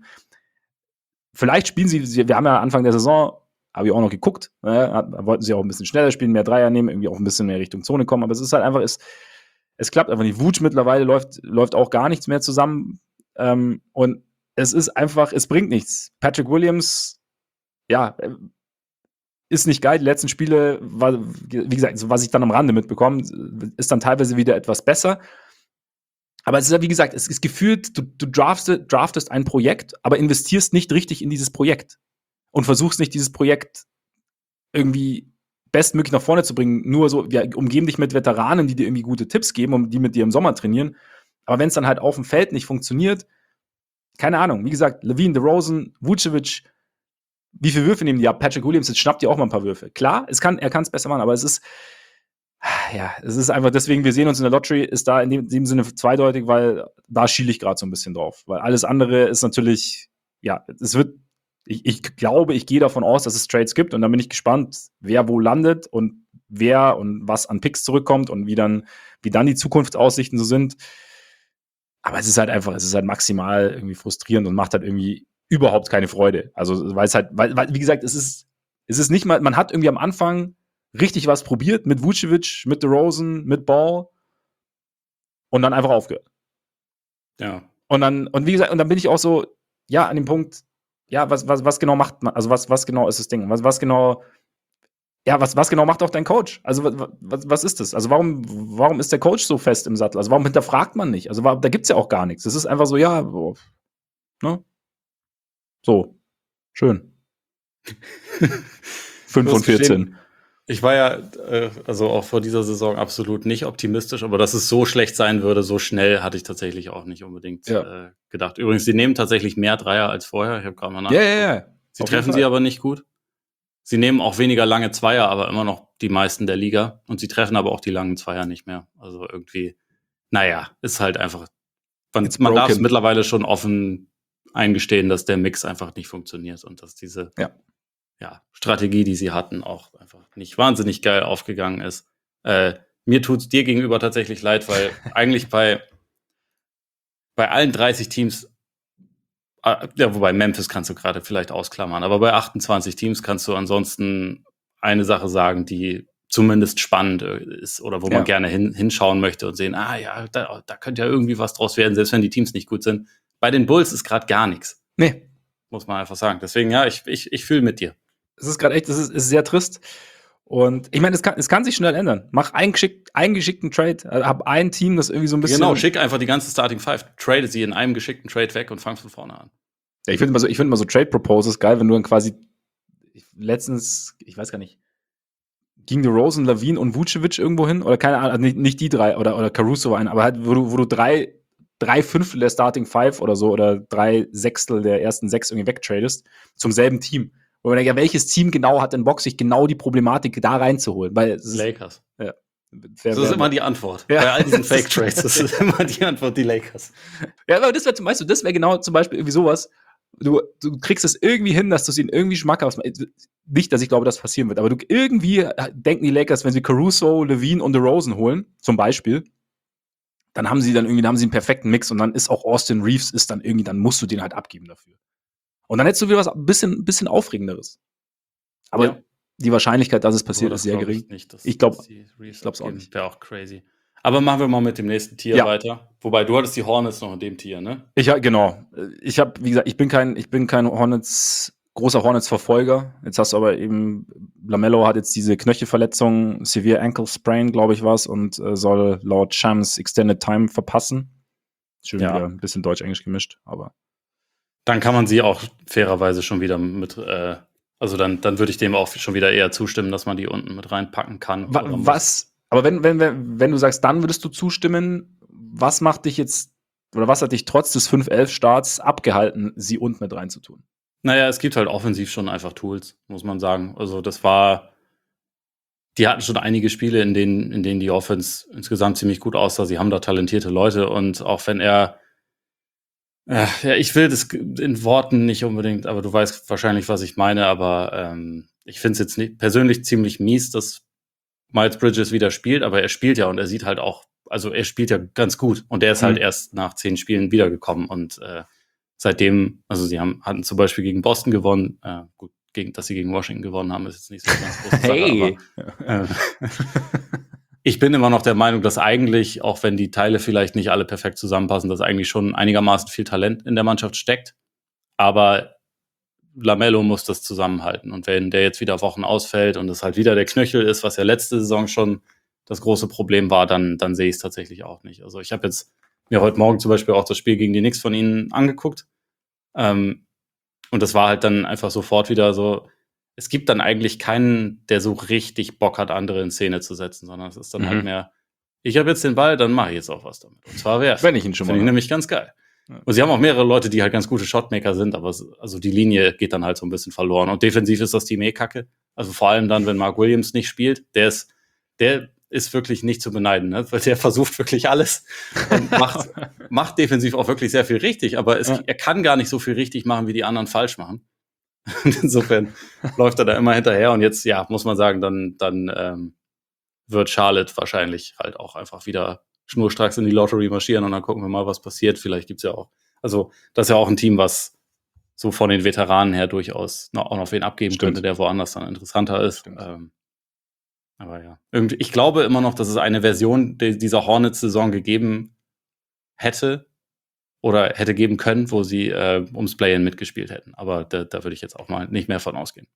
Speaker 1: vielleicht spielen wir haben ja Anfang der Saison, habe ich auch noch geguckt, wollten sie auch ein bisschen schneller spielen, mehr Dreier nehmen, irgendwie auch ein bisschen mehr Richtung Zone kommen, aber es ist halt einfach, es klappt einfach nicht. Vooch mittlerweile läuft auch gar nichts mehr zusammen, und es ist einfach, es bringt nichts. Patrick Williams, ja, ist nicht geil. Die letzten Spiele, wie gesagt, was ich dann am Rande mitbekomme, ist dann teilweise wieder etwas besser. Aber es ist ja, wie gesagt, es ist gefühlt, du draftest ein Projekt, aber investierst nicht richtig in dieses Projekt. Und versuchst nicht, dieses Projekt irgendwie bestmöglich nach vorne zu bringen. Nur so, wir umgeben dich mit Veteranen, die dir irgendwie gute Tipps geben und die mit dir im Sommer trainieren. Aber wenn es dann halt auf dem Feld nicht funktioniert, keine Ahnung. Wie gesagt, LaVine, DeRozan, Vucevic, wie viele Würfe nehmen die ab? Patrick Williams, jetzt schnappt ihr auch mal ein paar Würfe. Klar, er kann es besser machen, aber es ist einfach deswegen, wir sehen uns in der Lottery, ist da in dem Sinne zweideutig, weil da schiele ich gerade so ein bisschen drauf. Weil alles andere ist natürlich, ja, ich glaube, ich gehe davon aus, dass es Trades gibt und dann bin ich gespannt, wer wo landet und wer und was an Picks zurückkommt und wie dann die Zukunftsaussichten so sind. Aber es ist halt maximal irgendwie frustrierend und macht halt irgendwie überhaupt keine Freude. Also, weil wie gesagt, es ist nicht mal, man hat irgendwie am Anfang richtig was probiert mit Vucevic, mit DeRozan, mit Ball und dann einfach aufgehört.
Speaker 2: Ja.
Speaker 1: Und wie gesagt, und dann bin ich auch so, ja, an dem Punkt, ja, was genau macht man, also was genau ist das Ding? Was genau macht auch dein Coach? Also was ist das? Also warum ist der Coach so fest im Sattel? Also warum hinterfragt man nicht? Also da gibt's ja auch gar nichts. Das ist einfach so, ja, ne? So, schön. 5 von 14.
Speaker 2: Ich war ja also auch vor dieser Saison absolut nicht optimistisch, aber dass es so schlecht sein würde, so schnell, hatte ich tatsächlich auch nicht unbedingt gedacht. Übrigens, sie nehmen tatsächlich mehr Dreier als vorher. Ich habe gerade mal nachgeguckt.
Speaker 1: Ja.
Speaker 2: Sie treffen sie aber nicht gut. Sie nehmen auch weniger lange Zweier, aber immer noch die meisten der Liga. Und sie treffen aber auch die langen Zweier nicht mehr. Also irgendwie, naja, ist halt einfach, man darf es mittlerweile schon offen eingestehen, dass der Mix einfach nicht funktioniert und dass diese Strategie, die sie hatten, auch einfach nicht wahnsinnig geil aufgegangen ist. Mir tut's dir gegenüber tatsächlich leid, weil eigentlich bei allen 30 Teams, wobei Memphis kannst du gerade vielleicht ausklammern, aber bei 28 Teams kannst du ansonsten eine Sache sagen, die zumindest spannend ist oder wo man gerne hinschauen möchte und sehen, da könnte ja irgendwie was draus werden, selbst wenn die Teams nicht gut sind. Bei den Bulls ist gerade gar nichts.
Speaker 1: Nee.
Speaker 2: Muss man einfach sagen. Deswegen, ich fühle mit dir.
Speaker 1: Es ist gerade echt, es ist sehr trist. Und ich meine, es kann sich schnell ändern. Mach einen geschickten Trade, hab ein Team, das irgendwie so ein bisschen.
Speaker 2: Genau, schick einfach die ganze Starting Five, trade sie in einem geschickten Trade weg und fang von vorne an.
Speaker 1: Ja, ich finde immer so Trade Proposals geil, wenn du dann quasi letztens, ich weiß gar nicht, ging DeRozan, Lavine und Vucevic irgendwo hin? Oder keine Ahnung, nicht die drei, oder Caruso war ein, aber halt, wo du drei Fünftel der Starting Five oder so, oder 3 Sechstel der ersten 6 irgendwie wegtradest, zum selben Team. Wo man denkt, ja, welches Team genau hat denn Bock, sich genau die Problematik da reinzuholen? Weil es
Speaker 2: Lakers.
Speaker 1: Ja.
Speaker 2: Das ist immer die Antwort. Ja. Bei all diesen Fake-Trades, das ist immer die Antwort, die Lakers.
Speaker 1: Ja, aber das wäre genau zum Beispiel irgendwie sowas. Du kriegst es irgendwie hin, dass du es ihnen irgendwie schmackhaft machst. Nicht, dass ich glaube, das passieren wird, aber irgendwie denken die Lakers, wenn sie Caruso, Levine und DeRozan holen, zum Beispiel, dann haben sie einen perfekten Mix und dann ist auch Austin Reeves dann musst du den halt abgeben dafür. Und dann hättest du wieder was bisschen Aufregenderes. Aber die Wahrscheinlichkeit, dass es passiert, ist sehr gering. Ich glaube es auch nicht.
Speaker 2: Wäre auch crazy. Aber machen wir mal mit dem nächsten Tier weiter. Wobei, du hattest die Hornets noch in dem Tier, ne?
Speaker 1: Genau. Wie gesagt, ich bin kein großer Hornets-Verfolger. Jetzt hast du aber eben, LaMelo hat jetzt diese Knöchelverletzung, Severe Ankle Sprain, glaube ich, und soll laut Shams Extended Time verpassen. Schön wieder ein bisschen Deutsch-Englisch gemischt, aber.
Speaker 2: Dann kann man sie auch fairerweise schon wieder mit, also dann würde ich dem auch schon wieder eher zustimmen, dass man die unten mit reinpacken kann.
Speaker 1: Aber wenn du sagst, dann würdest du zustimmen, was macht dich jetzt, oder was hat dich trotz des 5-11-Starts abgehalten, sie unten mit reinzutun?
Speaker 2: Naja, es gibt halt offensiv schon einfach Tools, muss man sagen. Also die hatten schon einige Spiele, in denen die Offense insgesamt ziemlich gut aussah. Sie haben da talentierte Leute und auch wenn ich will das in Worten nicht unbedingt, aber du weißt wahrscheinlich, was ich meine, aber ich finde es jetzt nicht persönlich ziemlich mies, dass Miles Bridges wieder spielt, aber er spielt ja und er sieht halt auch, also er spielt ja ganz gut und er ist halt erst nach 10 Spielen wiedergekommen und seitdem, also sie hatten zum Beispiel gegen Boston gewonnen, gut, dass sie gegen Washington gewonnen haben, ist jetzt nicht so eine ganz große Sache, aber ich bin immer noch der Meinung, dass eigentlich, auch wenn die Teile vielleicht nicht alle perfekt zusammenpassen, dass eigentlich schon einigermaßen viel Talent in der Mannschaft steckt, aber LaMelo muss das zusammenhalten. Und wenn der jetzt wieder Wochen ausfällt und es halt wieder der Knöchel ist, was ja letzte Saison schon das große Problem war, dann sehe ich es tatsächlich auch nicht. Also ich habe jetzt mir heute Morgen zum Beispiel auch das Spiel gegen die Knicks von ihnen angeguckt. Und das war halt dann einfach sofort wieder so, es gibt dann eigentlich keinen, der so richtig Bock hat, andere in Szene zu setzen, sondern es ist dann halt mehr, ich habe jetzt den Ball, dann mache ich jetzt auch was damit. Und zwar werfen.
Speaker 1: Wenn ich ihn schon mal.
Speaker 2: Finde ich nämlich ganz geil. Ja. Und sie haben auch mehrere Leute, die halt ganz gute Shotmaker sind, aber also die Linie geht dann halt so ein bisschen verloren. Und defensiv ist das Team kacke. Also vor allem dann, wenn Mark Williams nicht spielt, der ist wirklich nicht zu beneiden, ne? Weil der versucht wirklich alles und macht defensiv auch wirklich sehr viel richtig, aber er kann gar nicht so viel richtig machen, wie die anderen falsch machen. Insofern läuft er da immer hinterher und jetzt, muss man sagen, dann wird Charlotte wahrscheinlich halt auch einfach wieder schnurstracks in die Lottery marschieren und dann gucken wir mal, was passiert. Vielleicht gibt's ja auch, also das ist ja auch ein Team, was so von den Veteranen her durchaus auch noch wen abgeben könnte, der woanders dann interessanter ist. Aber ja, irgendwie, ich glaube immer noch, dass es eine Version dieser Hornets-Saison gegeben hätte oder hätte geben können, wo sie ums Play-In mitgespielt hätten. Aber da würde ich jetzt auch mal nicht mehr von ausgehen.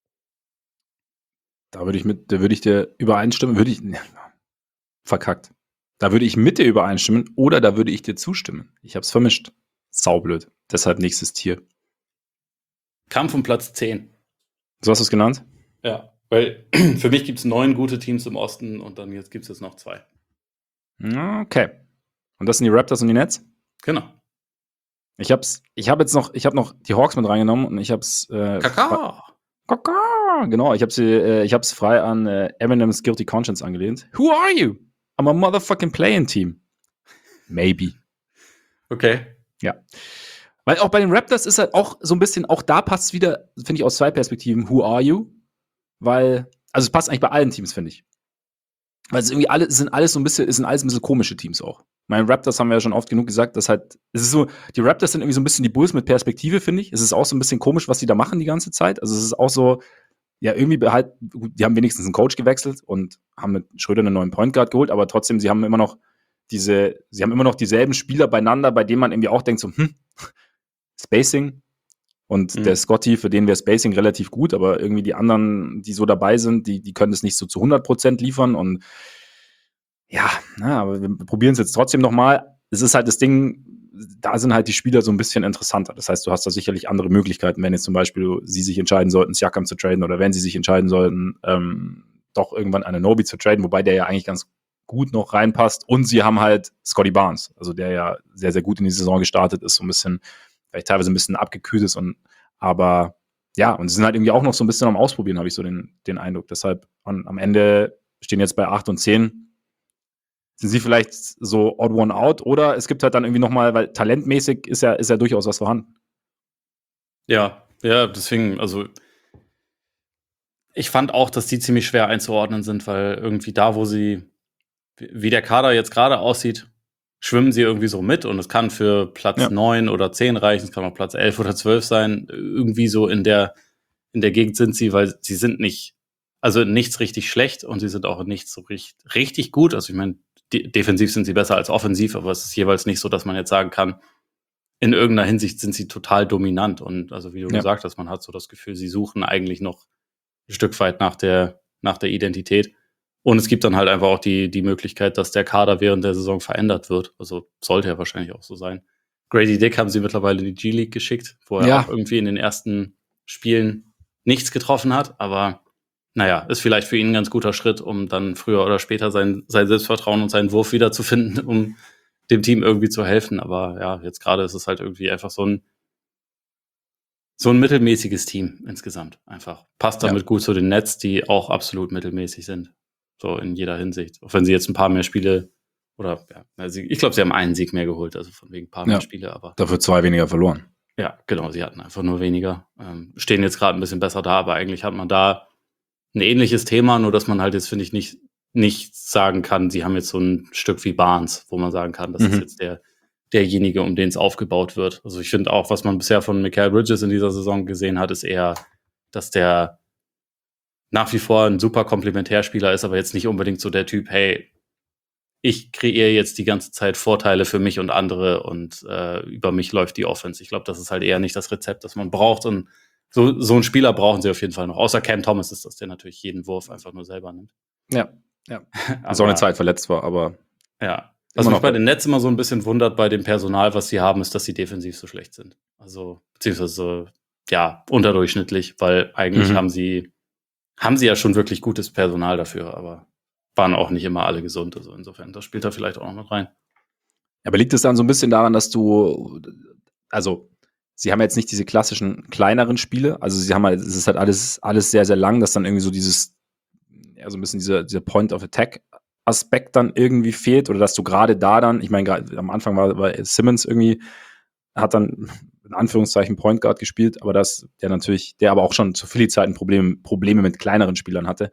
Speaker 1: Da würde ich dir übereinstimmen, verkackt. Da würde ich mit dir übereinstimmen oder da würde ich dir zustimmen. Ich habe es vermischt. Saublöd. Deshalb nächstes Tier.
Speaker 2: Kampf um Platz 10.
Speaker 1: So hast du es genannt?
Speaker 2: Ja, weil für mich gibt es 9 gute Teams im Osten und dann gibt es jetzt noch 2.
Speaker 1: Okay. Und das sind die Raptors und die Nets?
Speaker 2: Genau.
Speaker 1: Ich habe noch die Hawks mit reingenommen und ich habe es
Speaker 2: Kakao,
Speaker 1: genau, ich habe es frei an Eminem's Guilty Conscience angelehnt. Who are you? I'm a motherfucking playing team. Maybe.
Speaker 2: Okay.
Speaker 1: Ja. Weil auch bei den Raptors ist halt auch so ein bisschen, auch da passt es wieder, finde ich, aus 2 Perspektiven, who are you? Weil, also es passt eigentlich bei allen Teams, finde ich. Weil es irgendwie sind alles ein bisschen komische Teams auch. Meine Raptors haben wir ja schon oft genug gesagt, dass halt, es ist so, die Raptors sind irgendwie so ein bisschen die Bulls mit Perspektive, finde ich. Es ist auch so ein bisschen komisch, was die da machen die ganze Zeit. Also es ist auch so, ja, irgendwie halt, gut, die haben wenigstens einen Coach gewechselt und haben mit Schröder einen neuen Point Guard geholt, aber trotzdem, sie haben immer noch dieselben Spieler beieinander, bei denen man irgendwie auch denkt, so, Spacing. Und der Scotty, für den wäre Spacing relativ gut, aber irgendwie die anderen, die so dabei sind, die können es nicht so zu 100% liefern. Und ja, aber wir probieren es jetzt trotzdem nochmal. Es ist halt das Ding, da sind halt die Spieler so ein bisschen interessanter. Das heißt, du hast da sicherlich andere Möglichkeiten, wenn jetzt zum Beispiel sie sich entscheiden sollten, Siakam zu traden oder wenn sie sich entscheiden sollten, doch irgendwann Anunoby zu traden, wobei der ja eigentlich ganz gut noch reinpasst. Und sie haben halt Scotty Barnes, also der ja sehr, sehr gut in die Saison gestartet ist, so ein bisschen, vielleicht teilweise ein bisschen abgekühlt ist. Aber ja, und sie sind halt irgendwie auch noch so ein bisschen am Ausprobieren, habe ich so den Eindruck. Deshalb am Ende stehen jetzt bei 8 und 10. Sind sie vielleicht so odd one out oder es gibt halt dann irgendwie nochmal, weil talentmäßig ist ja durchaus was vorhanden.
Speaker 2: Ja, deswegen, also ich fand auch, dass die ziemlich schwer einzuordnen sind, weil irgendwie da, wo sie, wie der Kader jetzt gerade aussieht, schwimmen sie irgendwie so mit und es kann für Platz 9 oder 10 reichen, es kann auch Platz 11 oder 12 sein. Irgendwie so in der Gegend sind sie, weil sie sind nicht, also nichts richtig schlecht und sie sind auch nicht so richtig gut. Also ich meine, defensiv sind sie besser als offensiv, aber es ist jeweils nicht so, dass man jetzt sagen kann, in irgendeiner Hinsicht sind sie total dominant. Und also wie du gesagt hast, man hat so das Gefühl, sie suchen eigentlich noch ein Stück weit nach der Identität. Und es gibt dann halt einfach auch die Möglichkeit, dass der Kader während der Saison verändert wird. Also sollte ja wahrscheinlich auch so sein. Grady Dick haben sie mittlerweile in die G-League geschickt, wo er auch irgendwie in den ersten Spielen nichts getroffen hat. Aber naja, ist vielleicht für ihn ein ganz guter Schritt, um dann früher oder später sein Selbstvertrauen und seinen Wurf wiederzufinden, um dem Team irgendwie zu helfen. Aber ja, jetzt gerade ist es halt irgendwie einfach so ein mittelmäßiges Team insgesamt. Einfach passt damit gut zu den Nets, die auch absolut mittelmäßig sind. So in jeder Hinsicht. Auch wenn sie jetzt ein paar mehr Spiele oder ich glaube, sie haben einen Sieg mehr geholt, also von wegen ein paar mehr Spiele, aber
Speaker 1: dafür 2 weniger verloren.
Speaker 2: Ja, genau, sie hatten einfach nur weniger. Stehen jetzt gerade ein bisschen besser da, aber eigentlich hat man da ein ähnliches Thema, nur dass man halt jetzt, finde ich, nicht sagen kann, sie haben jetzt so ein Stück wie Barnes, wo man sagen kann, das ist jetzt derjenige, um den es aufgebaut wird. Also ich finde auch, was man bisher von Mikal Bridges in dieser Saison gesehen hat, ist eher, dass der nach wie vor ein super Komplementärspieler ist, aber jetzt nicht unbedingt so der Typ, hey, ich kreiere jetzt die ganze Zeit Vorteile für mich und andere und über mich läuft die Offense. Ich glaube, das ist halt eher nicht das Rezept, das man braucht. Und so einen Spieler brauchen sie auf jeden Fall noch. Außer Cam Thomas ist das, der natürlich jeden Wurf einfach nur selber nimmt.
Speaker 1: Ja. Ist auch eine Zeit verletzt war, aber
Speaker 2: ja. Was mich bei den Nets immer so ein bisschen wundert bei dem Personal, was sie haben, ist, dass sie defensiv so schlecht sind. Also, beziehungsweise, ja, unterdurchschnittlich, weil eigentlich haben sie ja schon wirklich gutes Personal dafür, aber waren auch nicht immer alle gesund. Also insofern, das spielt da vielleicht auch noch mit rein.
Speaker 1: Aber liegt es dann so ein bisschen daran, dass also sie haben jetzt nicht diese klassischen kleineren Spiele, also sie haben halt, es ist halt alles sehr, sehr lang, dass dann irgendwie so so ein bisschen dieser Point-of-Attack-Aspekt dann irgendwie fehlt oder dass du gerade da dann, ich meine, gerade am Anfang war Simmons irgendwie, hat dann in Anführungszeichen Point Guard gespielt, aber der aber auch schon zu Philly-Zeiten Probleme mit kleineren Spielern hatte.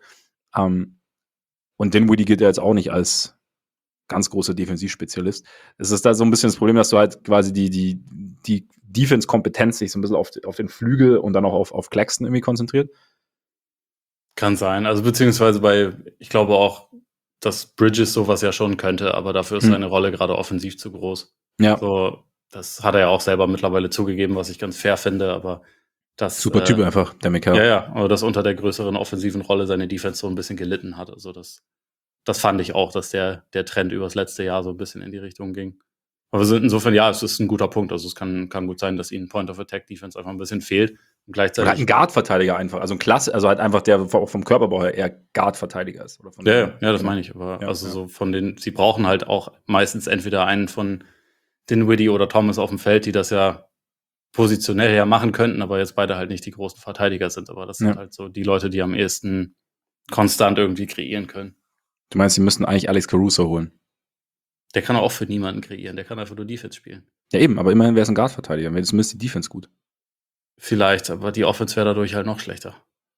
Speaker 1: Und Dinwiddie gilt ja jetzt auch nicht als ganz großer Defensivspezialist. Es ist da so ein bisschen das Problem, dass du halt quasi die Defense-Kompetenz sich so ein bisschen auf den Flügel und dann auch auf Claxton irgendwie konzentriert.
Speaker 2: Kann sein. Also beziehungsweise ich glaube auch, dass Bridges sowas ja schon könnte, aber dafür ist seine Rolle gerade offensiv zu groß.
Speaker 1: Ja.
Speaker 2: So, das hat er ja auch selber mittlerweile zugegeben, was ich ganz fair finde, aber das
Speaker 1: super Typ einfach, der Mikal.
Speaker 2: Ja, aber dass unter der größeren offensiven Rolle seine Defense so ein bisschen gelitten hat. Also das fand ich auch, dass der Trend übers letzte Jahr so ein bisschen in die Richtung ging. Aber insofern, ja, es ist ein guter Punkt. Also es kann gut sein, dass ihnen Point-of-Attack-Defense einfach ein bisschen fehlt. Und gleichzeitig
Speaker 1: halt ein Guard-Verteidiger einfach. Also halt einfach der vom Körperbau her eher Guard-Verteidiger ist. Oder
Speaker 2: das meine ich. Aber so sie brauchen halt auch meistens entweder einen von Dinwiddie oder Thomas auf dem Feld, die das ja positionell ja machen könnten, aber jetzt beide halt nicht die großen Verteidiger sind. Aber das sind halt so die Leute, die am ehesten konstant irgendwie kreieren können.
Speaker 1: Du meinst, sie müssten eigentlich Alex Caruso holen?
Speaker 2: Der kann auch für niemanden kreieren. Der kann einfach nur Defense spielen.
Speaker 1: Ja, eben, aber immerhin wäre es ein Guard-Verteidiger, wäre zumindest die Defense gut.
Speaker 2: Vielleicht, aber die Offense wäre dadurch halt noch schlechter.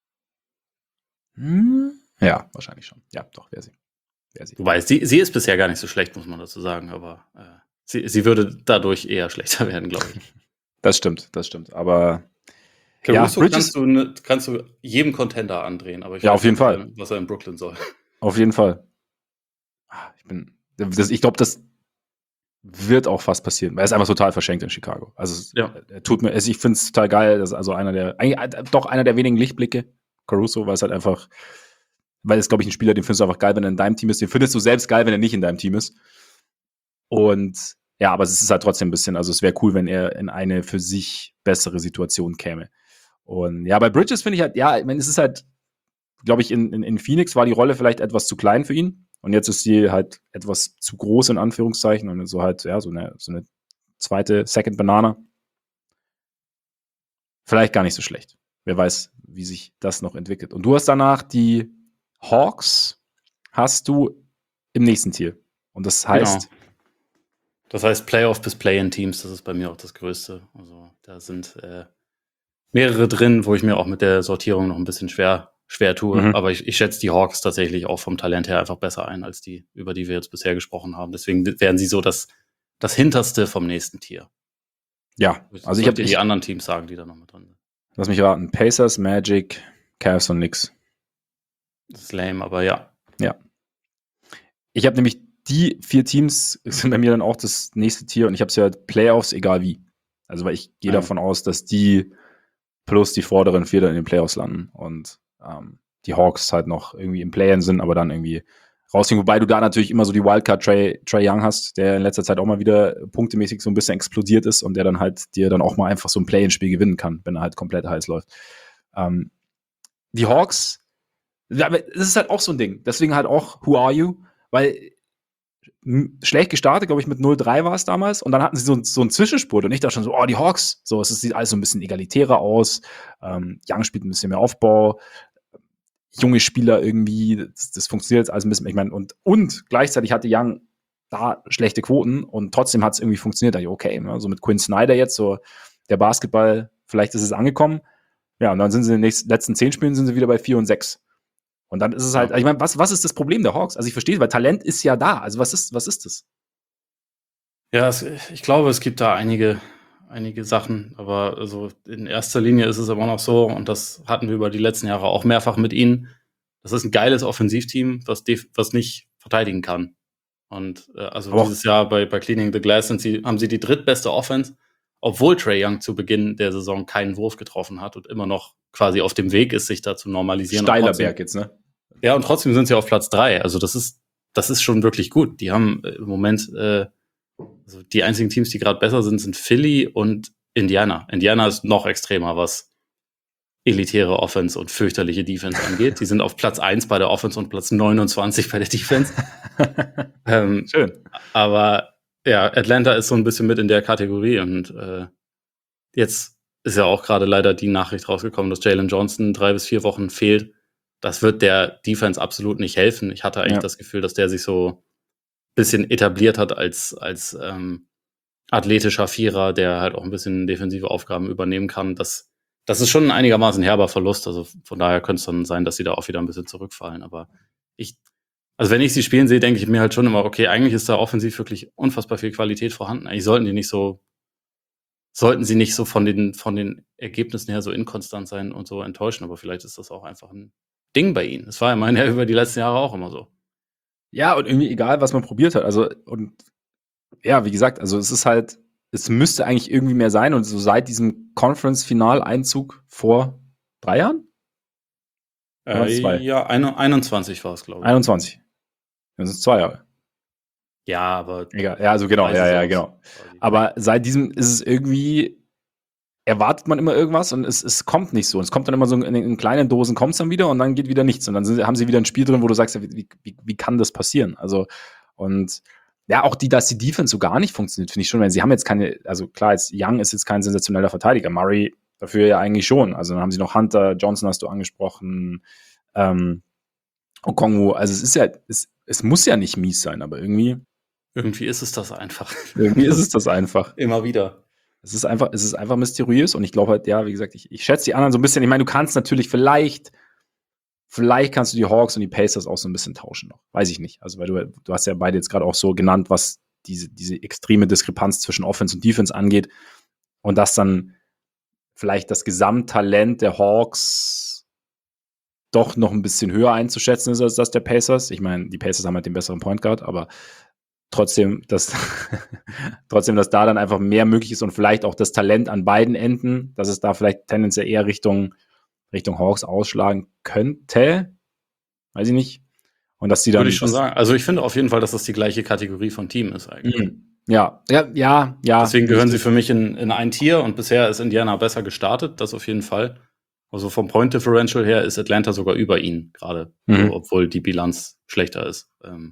Speaker 1: Ja, wahrscheinlich schon. Ja, doch, wäre sie.
Speaker 2: Wobei, sie ist bisher gar nicht so schlecht, muss man dazu sagen, aber sie würde dadurch eher schlechter werden, glaube ich.
Speaker 1: Das stimmt. Aber
Speaker 2: Caruso kannst du jedem Contender andrehen, aber ich
Speaker 1: weiß auf jeden Fall,
Speaker 2: was er in Brooklyn soll.
Speaker 1: Auf jeden Fall. Ich glaube, das wird auch fast passieren, weil er ist einfach total verschenkt in Chicago. Also ich finde es total geil, dass also einer der wenigen Lichtblicke, Caruso, weil es, glaube ich, ein Spieler, den findest du einfach geil, wenn er in deinem Team ist, den findest du selbst geil, wenn er nicht in deinem Team ist. Und ja, aber es ist halt trotzdem ein bisschen, also es wäre cool, wenn er in eine für sich bessere Situation käme. Und ja, bei Bridges finde ich halt, ja, ich meine, es ist halt, glaube ich, in Phoenix war die Rolle vielleicht etwas zu klein für ihn. Und jetzt ist sie halt etwas zu groß, in Anführungszeichen. Und so halt, ja, so eine zweite Second Banana. Vielleicht gar nicht so schlecht. Wer weiß, wie sich das noch entwickelt. Und du hast danach die Hawks hast du im nächsten Tier. Und das heißt.
Speaker 2: Genau. Das heißt Playoff bis Play-in-Teams, das ist bei mir auch das Größte. Also da sind mehrere drin, wo ich mir auch mit der Sortierung noch ein bisschen schwer tue. Aber ich schätze die Hawks tatsächlich auch vom Talent her einfach besser ein, als die, über die wir jetzt bisher gesprochen haben. Deswegen wären sie so das hinterste vom nächsten Tier.
Speaker 1: Ja,
Speaker 2: also ich habe die anderen Teams sagen, die da noch mit drin sind.
Speaker 1: Lass mich raten. Pacers, Magic, Cavs und Knicks.
Speaker 2: Das ist lame, aber ja.
Speaker 1: Ja. Ich habe nämlich die 4 Teams sind bei mir dann auch das nächste Tier und ich habe es ja Playoffs, egal wie. Also weil ich gehe davon aus, dass die plus die vorderen 4 dann in den Playoffs landen und die Hawks halt noch irgendwie im Play-In sind, aber dann irgendwie rausgehen. Wobei du da natürlich immer so die Wildcard Trae Young hast, der in letzter Zeit auch mal wieder punktemäßig so ein bisschen explodiert ist und der dann halt dir dann auch mal einfach so ein Play-In-Spiel gewinnen kann, wenn er halt komplett heiß läuft. Die Hawks, das ist halt auch so ein Ding. Deswegen halt auch Who Are You? Weil schlecht gestartet, glaube ich, mit 0-3 war es damals. Und dann hatten sie so einen Zwischenspurt. Und ich dachte schon so, die Hawks. So, es sieht alles so ein bisschen egalitärer aus. Young spielt ein bisschen mehr Aufbau. Junge Spieler irgendwie, das funktioniert jetzt alles ein bisschen. Ich meine, und gleichzeitig hatte Young da schlechte Quoten und trotzdem hat es irgendwie funktioniert. Da dachte ich, okay, ne, so mit Quinn Snyder jetzt, so der Basketball, vielleicht ist es angekommen. Ja, und dann sind sie in den letzten 10 Spielen sind sie wieder bei 4 und 6. Und dann ist es halt, ich meine, was ist das Problem der Hawks? Also ich verstehe, weil Talent ist ja da. Also was ist das?
Speaker 2: Ja, ich glaube, es gibt da einige Sachen, aber also in erster Linie ist es immer noch so, und das hatten wir über die letzten Jahre auch mehrfach mit ihnen, das ist ein geiles Offensivteam, was nicht verteidigen kann. Und dieses Jahr bei Cleaning the Glass haben sie die drittbeste Offense, obwohl Trae Young zu Beginn der Saison keinen Wurf getroffen hat und immer noch quasi auf dem Weg ist, sich da zu normalisieren.
Speaker 1: Steiler Berg jetzt, ne?
Speaker 2: Ja, und trotzdem sind sie auf Platz 3. Also das ist schon wirklich gut. Die haben im Moment also die einzigen Teams, die gerade besser sind Philly und Indiana. Indiana ist noch extremer, was elitäre Offense und fürchterliche Defense angeht. Die sind auf Platz 1 bei der Offense und Platz 29 bei der Defense.
Speaker 1: Schön.
Speaker 2: Aber ja, Atlanta ist so ein bisschen mit in der Kategorie und jetzt ist ja auch gerade leider die Nachricht rausgekommen, dass Jalen Johnson 3 bis 4 Wochen fehlt. Das wird der Defense absolut nicht helfen. Ich hatte eigentlich das Gefühl, dass der sich so ein bisschen etabliert hat als athletischer Vierer, der halt auch ein bisschen defensive Aufgaben übernehmen kann. Das ist schon ein einigermaßen herber Verlust. Also von daher könnte es dann sein, dass sie da auch wieder ein bisschen zurückfallen. Aber wenn ich sie spielen sehe, denke ich mir halt schon immer, okay, eigentlich ist da offensiv wirklich unfassbar viel Qualität vorhanden. Eigentlich sollten sie nicht so von den Ergebnissen her so inkonstant sein und so enttäuschen. Aber vielleicht ist das auch einfach ein Ding bei ihnen. Das war ja meine über die letzten Jahre auch immer so.
Speaker 1: Ja, und irgendwie egal, was man probiert hat. Also, und ja, wie gesagt, also es ist halt, es müsste eigentlich irgendwie mehr sein. Und so seit diesem Conference-Final-Einzug vor 3 Jahren?
Speaker 2: Ja, 21 war es, glaube ich.
Speaker 1: 21. Das sind 2 Jahre.
Speaker 2: Ja, aber.
Speaker 1: Egal. Ja, also genau, genau. Aber seit diesem ist es irgendwie, erwartet man immer irgendwas und es kommt nicht so. Und es kommt dann immer so in kleinen Dosen, kommt es dann wieder und dann geht wieder nichts. Und dann haben sie wieder ein Spiel drin, wo du sagst, wie kann das passieren? Also, und ja, auch dass die Defense so gar nicht funktioniert, finde ich schon, weil sie haben jetzt keine, also klar, jetzt Young ist jetzt kein sensationeller Verteidiger, Murray dafür ja eigentlich schon. Also dann haben sie noch Hunter, Johnson hast du angesprochen, Okongwu, also es ist ja, es muss ja nicht mies sein, aber irgendwie.
Speaker 2: Irgendwie ist es das einfach.
Speaker 1: Irgendwie ist es das einfach.
Speaker 2: Immer wieder.
Speaker 1: Es ist einfach mysteriös und ich glaube halt, ja, wie gesagt, ich schätze die anderen so ein bisschen. Ich meine, du kannst natürlich vielleicht kannst du die Hawks und die Pacers auch so ein bisschen tauschen noch. Weiß ich nicht. Also, weil du hast ja beide jetzt gerade auch so genannt, was diese extreme Diskrepanz zwischen Offense und Defense angeht und dass dann vielleicht das Gesamttalent der Hawks doch noch ein bisschen höher einzuschätzen ist als das der Pacers. Ich meine, die Pacers haben halt den besseren Point Guard, aber trotzdem, dass da dann einfach mehr möglich ist und vielleicht auch das Talent an beiden Enden, dass es da vielleicht tendenziell eher Richtung Hawks ausschlagen könnte. Weiß ich nicht. Und dass die dann.
Speaker 2: Würde ich schon sagen. Also ich finde auf jeden Fall, dass das die gleiche Kategorie von Team ist eigentlich.
Speaker 1: Ja.
Speaker 2: Deswegen gehören sie für mich in ein Tier und bisher ist Indiana besser gestartet, das auf jeden Fall. Also vom Point Differential her ist Atlanta sogar über ihnen gerade, obwohl die Bilanz schlechter ist.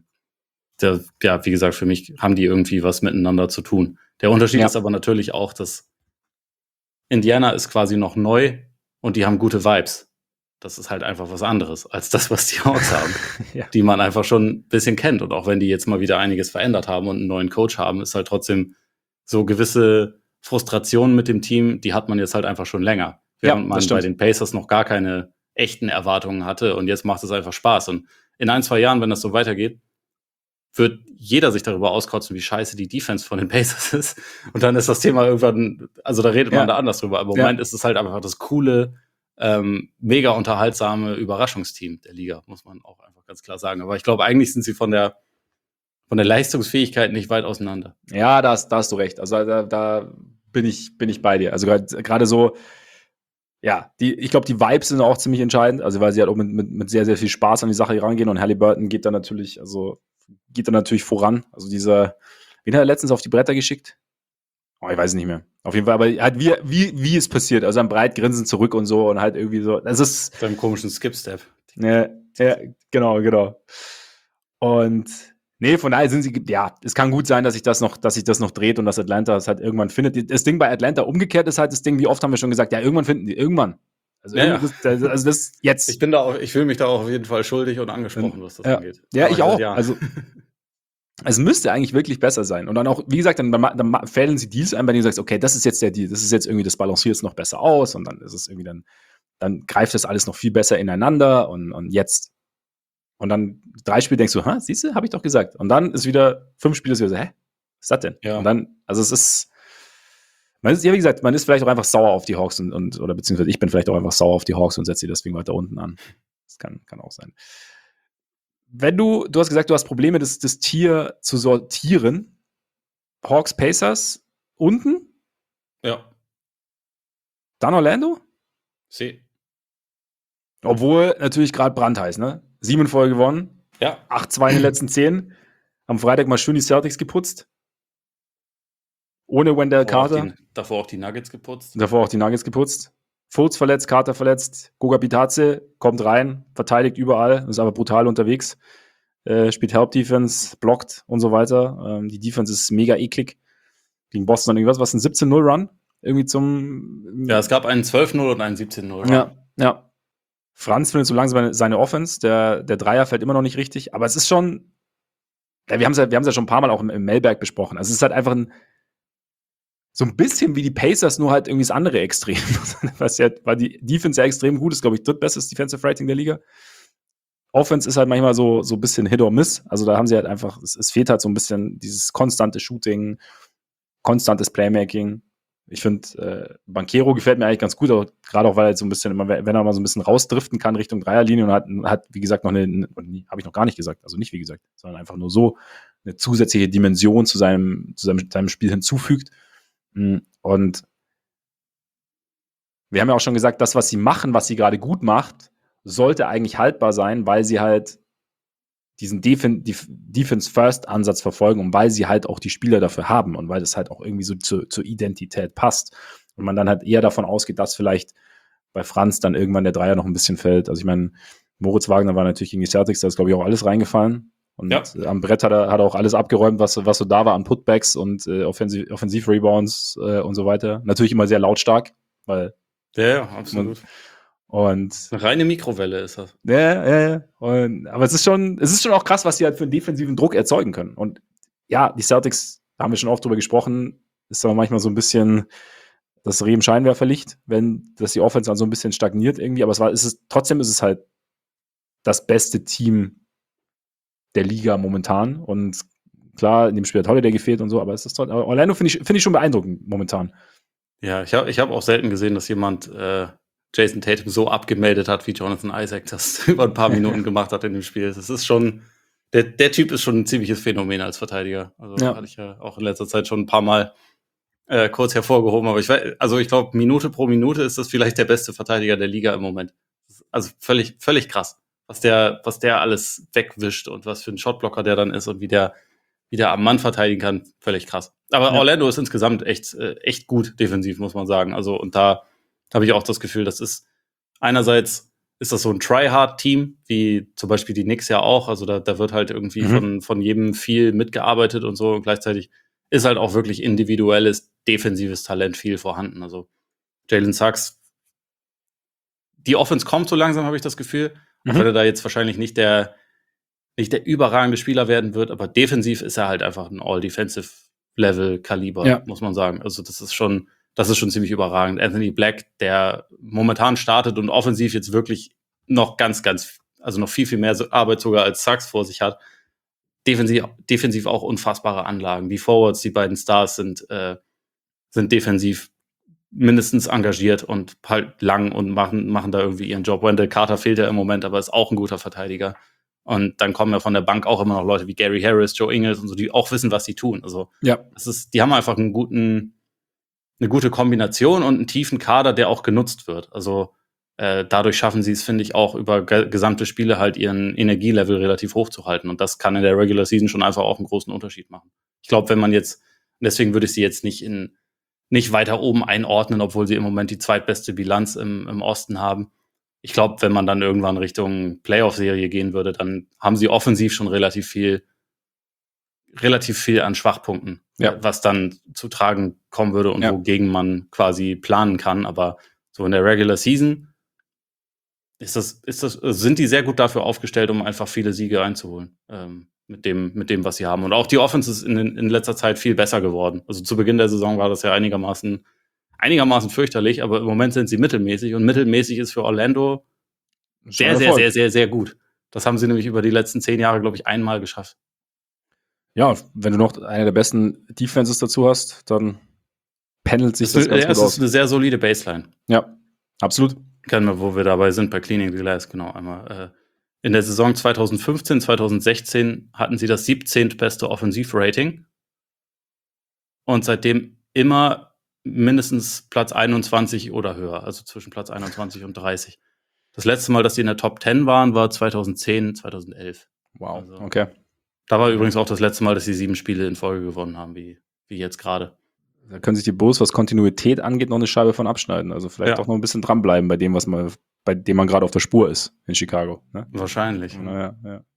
Speaker 2: Wie gesagt, für mich haben die irgendwie was miteinander zu tun. Der Unterschied ist aber natürlich auch, dass Indiana ist quasi noch neu und die haben gute Vibes. Das ist halt einfach was anderes als das, was die Hawks haben, die man einfach schon ein bisschen kennt. Und auch wenn die jetzt mal wieder einiges verändert haben und einen neuen Coach haben, ist halt trotzdem so gewisse Frustrationen mit dem Team, die hat man jetzt halt einfach schon länger. Während man bei den Pacers noch gar keine echten Erwartungen hatte und jetzt macht es einfach Spaß. Und in 1-2 Jahren, wenn das so weitergeht, wird jeder sich darüber auskotzen, wie scheiße die Defense von den Pacers ist. Und dann ist das Thema irgendwann, also da redet man da anders drüber. Aber im Moment ist es halt einfach das coole, mega unterhaltsame Überraschungsteam der Liga, muss man auch einfach ganz klar sagen. Aber ich glaube, eigentlich sind sie von der Leistungsfähigkeit nicht weit auseinander.
Speaker 1: Ja, da hast du recht. Also da bin ich bei dir. Also gerade so, ja, ich glaube, die Vibes sind auch ziemlich entscheidend, also weil sie halt auch mit sehr, sehr viel Spaß an die Sache rangehen und Halliburton geht da natürlich voran. Also wen hat er letztens auf die Bretter geschickt? Oh, ich weiß nicht mehr. Auf jeden Fall, aber halt wie es passiert. Also ein breit grinsen zurück und so und halt irgendwie so. Das ist
Speaker 2: beim komischen Skip-Step.
Speaker 1: Ja, genau. Und nee, von daher es kann gut sein, dass sich das noch dreht und dass Atlanta es halt irgendwann findet. Das Ding bei Atlanta umgekehrt ist halt das Ding, wie oft haben wir schon gesagt, ja, irgendwann finden die, irgendwann. Also, das jetzt.
Speaker 2: Ich fühle mich da auch auf jeden Fall schuldig und angesprochen, was das angeht.
Speaker 1: Ja, aber ich auch. Ja. Also, es müsste eigentlich wirklich besser sein. Und dann auch, wie gesagt, dann fällen sie Deals ein, bei denen du sagst, okay, das ist jetzt der Deal, das ist jetzt irgendwie, das balanciert es noch besser aus und dann ist es irgendwie dann greift das alles noch viel besser ineinander und jetzt. Und dann 3 Spiele denkst du, siehst du, habe ich doch gesagt. Und dann ist wieder 5 Spiele so, was ist das denn?
Speaker 2: Ja.
Speaker 1: Und dann, also es ist, wie gesagt, man ist vielleicht auch einfach sauer auf die Hawks oder beziehungsweise ich bin vielleicht auch einfach sauer auf die Hawks und setze sie deswegen weiter unten an. Das kann auch sein. Wenn du hast gesagt, du hast Probleme, das Tier zu sortieren. Hawks, Pacers unten?
Speaker 2: Ja.
Speaker 1: Dann Orlando?
Speaker 2: See.
Speaker 1: Obwohl natürlich gerade brandheiß, ne? 7 in Folge gewonnen.
Speaker 2: Ja.
Speaker 1: 8-2 in den letzten 10. Am Freitag mal schön die Celtics geputzt. Ohne Wendell Carter.
Speaker 2: Davor auch die Nuggets geputzt.
Speaker 1: Fultz verletzt, Carter verletzt. Goga Bitadze kommt rein, verteidigt überall, ist aber brutal unterwegs. Spielt Help Defense, blockt und so weiter. Die Defense ist mega eklig. Gegen Boston dann irgendwas, was ein 17-0-Run? Irgendwie
Speaker 2: Ja, es gab einen 12-0 und einen 17-0-Run.
Speaker 1: Ja. Franz findet so langsam seine Offense. Der Dreier fällt immer noch nicht richtig. Aber es ist schon, wir haben es ja schon ein paar Mal auch im Mailberg besprochen. Also es ist halt einfach so ein bisschen wie die Pacers, nur halt irgendwie das andere Extrem. Weil die Defense ja extrem gut ist, glaube ich, drittbestes Defensive Rating der Liga. Offense ist halt manchmal so ein bisschen Hit or Miss. Also da haben sie halt einfach, es fehlt halt so ein bisschen dieses konstante Shooting, konstantes Playmaking. Ich finde, Banchero gefällt mir eigentlich ganz gut, aber gerade auch, weil er so ein bisschen immer, wenn er mal so ein bisschen rausdriften kann Richtung Dreierlinie und hat wie gesagt, noch habe ich noch gar nicht gesagt, also nicht wie gesagt, sondern einfach nur so eine zusätzliche Dimension zu seinem Spiel hinzufügt. Und wir haben ja auch schon gesagt, das, was sie machen, was sie gerade gut macht, sollte eigentlich haltbar sein, weil sie halt diesen Defense-First-Ansatz verfolgen und weil sie halt auch die Spieler dafür haben und weil das halt auch irgendwie so zur Identität passt. Und man dann halt eher davon ausgeht, dass vielleicht bei Franz dann irgendwann der Dreier noch ein bisschen fällt. Also ich meine, Moritz Wagner war natürlich gegen die Celtics, da ist, glaube ich, auch alles reingefallen. Und am Brett hat er auch alles abgeräumt, was so da war an Putbacks und Offensiv-Rebounds und so weiter. Natürlich immer sehr lautstark, weil
Speaker 2: ja, absolut.
Speaker 1: Und
Speaker 2: eine reine Mikrowelle ist das.
Speaker 1: Ja. Aber es ist schon auch krass, was sie halt für einen defensiven Druck erzeugen können. Und ja, die Celtics, da haben wir schon oft drüber gesprochen, ist aber manchmal so ein bisschen das Reh im Scheinwerferlicht, dass die Offense dann so ein bisschen stagniert irgendwie, aber trotzdem ist es halt das beste Team der Liga momentan und klar, in dem Spiel hat Holiday gefehlt und so, aber es ist toll. Aber Orlando finde ich schon beeindruckend momentan.
Speaker 2: Ja, ich hab auch selten gesehen, dass jemand Jason Tatum so abgemeldet hat, wie Jonathan Isaac das über ein paar Minuten gemacht hat in dem Spiel. Das ist schon, der Typ ist schon ein ziemliches Phänomen als Verteidiger. Also hatte ich ja auch in letzter Zeit schon ein paar Mal kurz hervorgehoben, aber ich glaube, Minute pro Minute ist das vielleicht der beste Verteidiger der Liga im Moment. Also völlig, völlig krass, was der alles wegwischt und was für ein Shotblocker der dann ist und wie der am Mann verteidigen kann, völlig krass. Aber Orlando ist insgesamt echt gut defensiv, muss man sagen. Also, und da habe ich auch das Gefühl, das ist einerseits ist das so ein Try-Hard-Team, wie zum Beispiel die Knicks ja auch. Also da wird halt irgendwie von jedem viel mitgearbeitet und so. Und gleichzeitig ist halt auch wirklich individuelles, defensives Talent viel vorhanden. Also Jalen Suggs, die Offense kommt so langsam, habe ich das Gefühl. Auch wenn er da jetzt wahrscheinlich nicht der überragende Spieler werden wird, aber defensiv ist er halt einfach ein All-Defensive-Level-Kaliber, muss man sagen. Also das ist schon ziemlich überragend. Anthony Black, der momentan startet und offensiv jetzt wirklich noch also noch viel, viel mehr Arbeit sogar als Suggs vor sich hat. Defensiv auch unfassbare Anlagen. Die Forwards, die beiden Stars sind defensiv mindestens engagiert und halt lang und machen da irgendwie ihren Job. Wendell Carter fehlt ja im Moment, aber ist auch ein guter Verteidiger. Und dann kommen ja von der Bank auch immer noch Leute wie Gary Harris, Joe Ingles und so, die auch wissen, was sie tun. Also die haben einfach eine gute Kombination und einen tiefen Kader, der auch genutzt wird. Also dadurch schaffen sie es, finde ich, auch über gesamte Spiele halt ihren Energielevel relativ hoch zu halten. Und das kann in der Regular Season schon einfach auch einen großen Unterschied machen. Ich glaube, wenn man jetzt, deswegen würde ich sie jetzt nicht weiter oben einordnen, obwohl sie im Moment die zweitbeste Bilanz im Osten haben. Ich glaube, wenn man dann irgendwann Richtung Playoff-Serie gehen würde, dann haben sie offensiv schon relativ viel an Schwachpunkten, was dann zu tragen kommen würde und wogegen man quasi planen kann. Aber so in der Regular Season sind die sehr gut dafür aufgestellt, um einfach viele Siege einzuholen. Mit dem, was sie haben. Und auch die Offense ist in letzter Zeit viel besser geworden. Also zu Beginn der Saison war das ja einigermaßen fürchterlich, aber im Moment sind sie mittelmäßig und mittelmäßig ist für Orlando sehr, sehr, sehr, sehr, sehr gut. Das haben sie nämlich über die letzten 10 Jahre, glaube ich, einmal geschafft.
Speaker 1: Ja, wenn du noch eine der besten Defenses dazu hast, dann pendelt sich das ganz gut aus.
Speaker 2: Das ist eine sehr solide Baseline.
Speaker 1: Ja, absolut.
Speaker 2: Kennen wir, wo wir dabei sind, bei Cleaning the Glass, genau, einmal. In der Saison 2015, 2016 hatten sie das 17. beste Offensivrating und seitdem immer mindestens Platz 21 oder höher, also zwischen Platz 21 und 30. Das letzte Mal, dass sie in der Top 10 waren, war 2010, 2011.
Speaker 1: Wow, also, okay.
Speaker 2: Da war übrigens auch das letzte Mal, dass sie 7 Spiele in Folge gewonnen haben, wie jetzt gerade.
Speaker 1: Da können sich die Bulls, was Kontinuität angeht, noch eine Scheibe von abschneiden. Also vielleicht auch noch ein bisschen dranbleiben bei dem, bei dem man gerade auf der Spur ist in Chicago. Ne?
Speaker 2: Wahrscheinlich.
Speaker 1: Ja.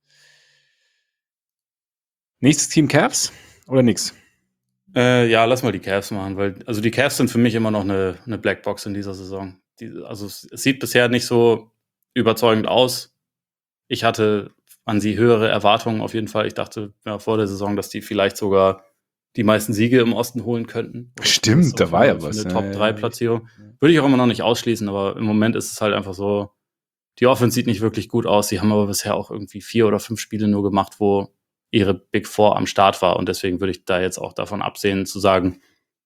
Speaker 1: Nächstes Team Cavs oder nix?
Speaker 2: Ja, lass mal die Cavs machen, weil also die Cavs sind für mich immer noch eine Blackbox in dieser Saison. Also es sieht bisher nicht so überzeugend aus. Ich hatte an sie höhere Erwartungen auf jeden Fall. Ich dachte vor der Saison, dass die vielleicht sogar die meisten Siege im Osten holen könnten.
Speaker 1: Stimmt, da war ja was.
Speaker 2: Eine Top-3-Platzierung. Würde ich auch immer noch nicht ausschließen, aber im Moment ist es halt einfach so, die Offense sieht nicht wirklich gut aus. Sie haben aber bisher auch irgendwie 4 oder 5 Spiele nur gemacht, wo ihre Big Four am Start war. Und deswegen würde ich da jetzt auch davon absehen, zu sagen,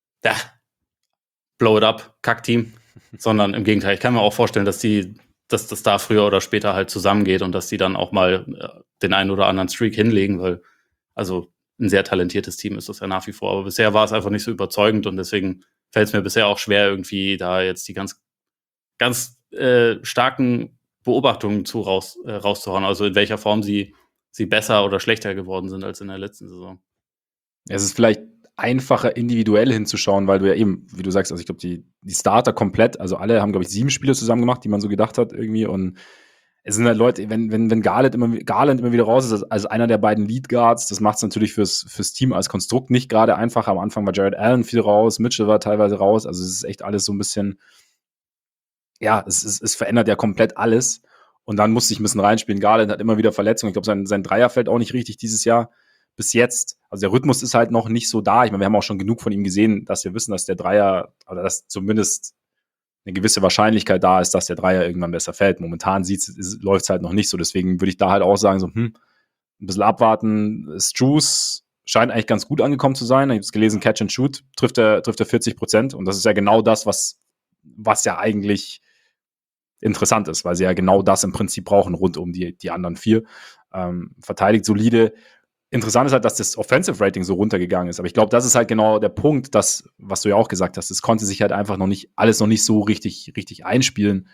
Speaker 2: blow it up, Kackteam. Sondern im Gegenteil, ich kann mir auch vorstellen, dass das da früher oder später halt zusammengeht und dass die dann auch mal den einen oder anderen Streak hinlegen, weil also ein sehr talentiertes Team ist das ja nach wie vor. Aber bisher war es einfach nicht so überzeugend und deswegen fällt es mir bisher auch schwer, irgendwie da jetzt die ganz, ganz starken Beobachtungen rauszuhauen. Also in welcher Form sie besser oder schlechter geworden sind als in der letzten Saison.
Speaker 1: Es ist vielleicht einfacher, individuell hinzuschauen, weil du ja eben, wie du sagst, also ich glaube, die Starter komplett, also alle haben, glaube ich, 7 Spiele zusammen gemacht, die man so gedacht hat irgendwie und es sind halt Leute, wenn Garland immer wieder raus ist, als einer der beiden Lead Guards, das macht es natürlich fürs Team als Konstrukt nicht gerade einfacher. Am Anfang war Jared Allen viel raus, Mitchell war teilweise raus, also es ist echt alles so ein bisschen, ja, es verändert ja komplett alles und dann musste ich ein bisschen reinspielen. Garland hat immer wieder Verletzungen, ich glaube, sein Dreier fällt auch nicht richtig dieses Jahr. bis jetzt, also der Rhythmus ist halt noch nicht so da. Ich meine, wir haben auch schon genug von ihm gesehen, dass wir wissen, dass der Dreier, oder dass zumindest eine gewisse Wahrscheinlichkeit da ist, dass der Dreier irgendwann besser fällt. Momentan läuft es halt noch nicht so. Deswegen würde ich da halt auch sagen, so, ein bisschen abwarten. Strus scheint eigentlich ganz gut angekommen zu sein. Ich habe es gelesen, Catch and Shoot trifft er 40%. Und das ist ja genau das, was ja eigentlich interessant ist, weil sie ja genau das im Prinzip brauchen, rund um die anderen 4. Verteidigt solide. Interessant ist halt, dass das Offensive Rating so runtergegangen ist. Aber ich glaube, das ist halt genau der Punkt, was du ja auch gesagt hast. Es konnte sich halt einfach alles noch nicht so richtig einspielen.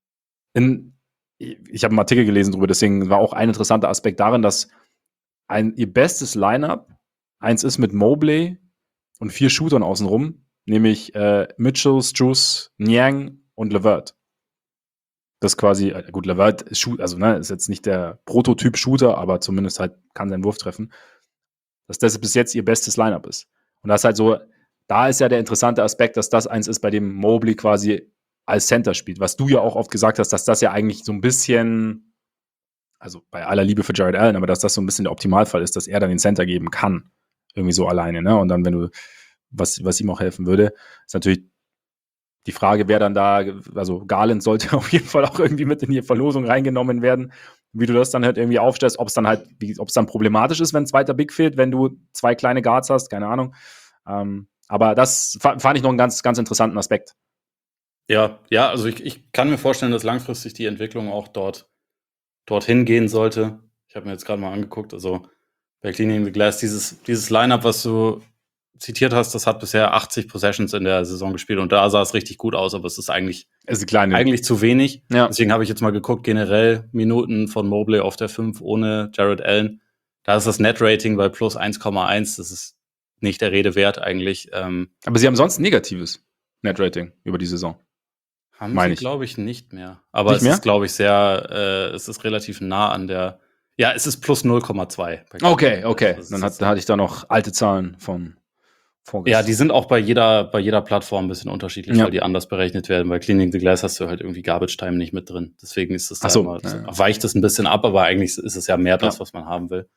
Speaker 1: Ich habe einen Artikel gelesen darüber, deswegen war auch ein interessanter Aspekt darin, dass ihr bestes Lineup eins ist mit Mobley und 4 Shootern außenrum, nämlich Mitchell, Strus, Niang und LeVert. Das quasi, gut, LeVert ist ist jetzt nicht der Prototyp-Shooter, aber zumindest halt kann seinen Wurf treffen. Dass das bis jetzt ihr bestes Lineup ist. Und das ist halt so, da ist ja der interessante Aspekt, dass das eins ist, bei dem Mobley quasi als Center spielt. Was du ja auch oft gesagt hast, dass das ja eigentlich so ein bisschen, also bei aller Liebe für Jared Allen, aber dass das so ein bisschen der Optimalfall ist, dass er dann den Center geben kann. Irgendwie so alleine, ne? Und dann, wenn du, was ihm auch helfen würde, ist natürlich die Frage, wer dann da, also Garland sollte auf jeden Fall auch irgendwie mit in die Verlosung reingenommen werden, wie du das dann halt irgendwie aufstellst, ob es dann problematisch ist, wenn ein zweiter Big fehlt, wenn du 2 kleine Guards hast, keine Ahnung. Aber das fand ich noch einen ganz, ganz interessanten Aspekt.
Speaker 2: Ja, also ich kann mir vorstellen, dass langfristig die Entwicklung auch dorthin gehen sollte. Ich habe mir jetzt gerade mal angeguckt, also bei Cleaning the Glass, dieses Lineup, was du zitiert hast, das hat bisher 80 Possessions in der Saison gespielt und da sah es richtig gut aus, aber es ist eigentlich zu wenig. Ja. Deswegen habe ich jetzt mal geguckt, generell Minuten von Mobley auf der 5 ohne Jared Allen. Da ist das Net-Rating bei plus 1,1. Das ist nicht der Rede wert eigentlich.
Speaker 1: Aber sie haben sonst ein negatives Net-Rating über die Saison.
Speaker 2: Haben sie, glaube ich, nicht mehr. Aber es ist, glaube ich, es ist relativ nah an der. Ja, es ist plus 0,2.
Speaker 1: Okay. Dann hatte ich da noch alte Zahlen von
Speaker 2: vorgestern. Ja, die sind auch bei jeder Plattform ein bisschen unterschiedlich, weil die anders berechnet werden. Bei Cleaning the Glass hast du halt irgendwie Garbage Time nicht mit drin. Deswegen ist es weicht es ein bisschen ab, aber eigentlich ist es ja mehr das, was man haben will.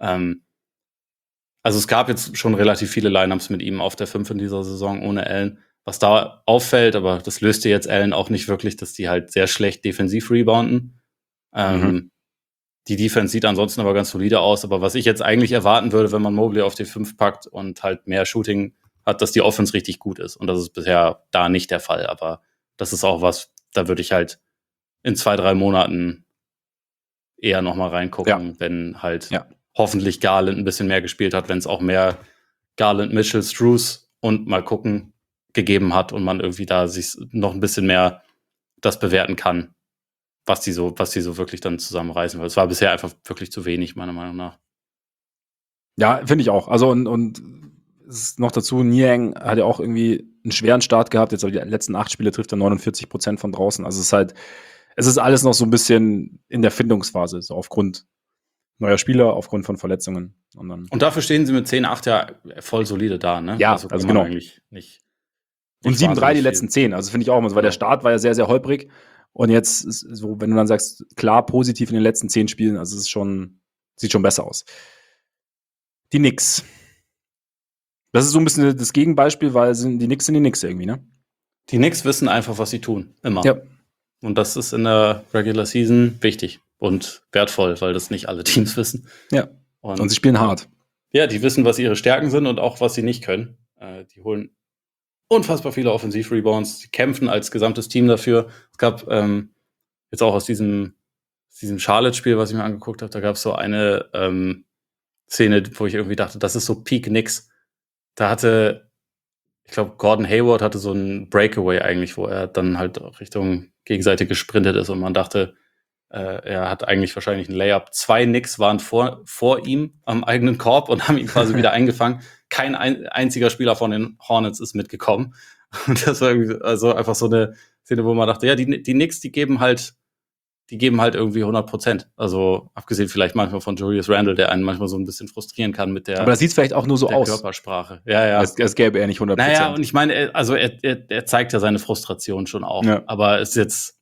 Speaker 2: Also es gab jetzt schon relativ viele Lineups mit ihm auf der 5 in dieser Saison ohne Allen. Was da auffällt, aber das löst dir jetzt Allen auch nicht wirklich, dass die halt sehr schlecht defensiv rebounden. Die Defense sieht ansonsten aber ganz solide aus. Aber was ich jetzt eigentlich erwarten würde, wenn man Mobley auf die 5 packt und halt mehr Shooting hat, dass die Offense richtig gut ist. Und das ist bisher da nicht der Fall. Aber das ist auch was, da würde ich halt in 2-3 Monaten eher nochmal reingucken, wenn halt hoffentlich Garland ein bisschen mehr gespielt hat, wenn es auch mehr Garland, Mitchell, Strus und mal gucken gegeben hat und man irgendwie da sich noch ein bisschen mehr das bewerten kann, was die so wirklich dann zusammenreißen. Weil es war bisher einfach wirklich zu wenig, meiner Meinung nach.
Speaker 1: Ja, finde ich auch. Also und es ist noch dazu, Niang hat ja auch irgendwie einen schweren Start gehabt. Jetzt aber die letzten 8 Spiele trifft er 49% von draußen. Also es ist alles noch so ein bisschen in der Findungsphase, so aufgrund neuer Spieler, aufgrund von Verletzungen.
Speaker 2: Und dafür stehen sie mit 10-8 ja voll solide da, ne?
Speaker 1: Ja, also genau.
Speaker 2: Eigentlich nicht
Speaker 1: und 7-3 die letzten 10. Also finde ich auch immer so, weil der Start war ja sehr, sehr holprig. Und jetzt ist so, wenn du dann sagst, klar, positiv in den letzten 10 Spielen, also es sieht schon besser aus. Die Knicks. Das ist so ein bisschen das Gegenbeispiel, weil die Knicks sind die Knicks irgendwie, ne?
Speaker 2: Die Knicks wissen einfach, was sie tun. Immer.
Speaker 1: Ja.
Speaker 2: Und das ist in der Regular Season wichtig und wertvoll, weil das nicht alle Teams wissen.
Speaker 1: Ja. Und sie spielen hart.
Speaker 2: Ja, die wissen, was ihre Stärken sind und auch, was sie nicht können. Die holen unfassbar viele Offensiv-Rebounds. Sie kämpfen als gesamtes Team dafür. Es gab jetzt auch aus diesem Charlotte-Spiel, was ich mir angeguckt habe, da gab es so eine Szene, wo ich irgendwie dachte, das ist so Peak Knicks. Da hatte, ich glaube, Gordon Hayward hatte so einen Breakaway eigentlich, wo er dann halt Richtung Gegenseite gesprintet ist und man dachte, er hat eigentlich wahrscheinlich einen Layup. 2 Knicks waren vor ihm am eigenen Korb und haben ihn quasi wieder eingefangen. Kein einziger Spieler von den Hornets ist mitgekommen. Und das war irgendwie, also einfach so eine Szene, wo man dachte, ja, die Knicks, die geben halt irgendwie 100%. Also abgesehen vielleicht manchmal von Julius Randle, der einen manchmal so ein bisschen frustrieren kann mit der.
Speaker 1: Aber das sieht vielleicht auch nur so aus.
Speaker 2: Körpersprache. Ja.
Speaker 1: Es gäbe er nicht 100%.
Speaker 2: Naja, und ich meine, er zeigt ja seine Frustration schon auch. Ja. Aber es ist jetzt,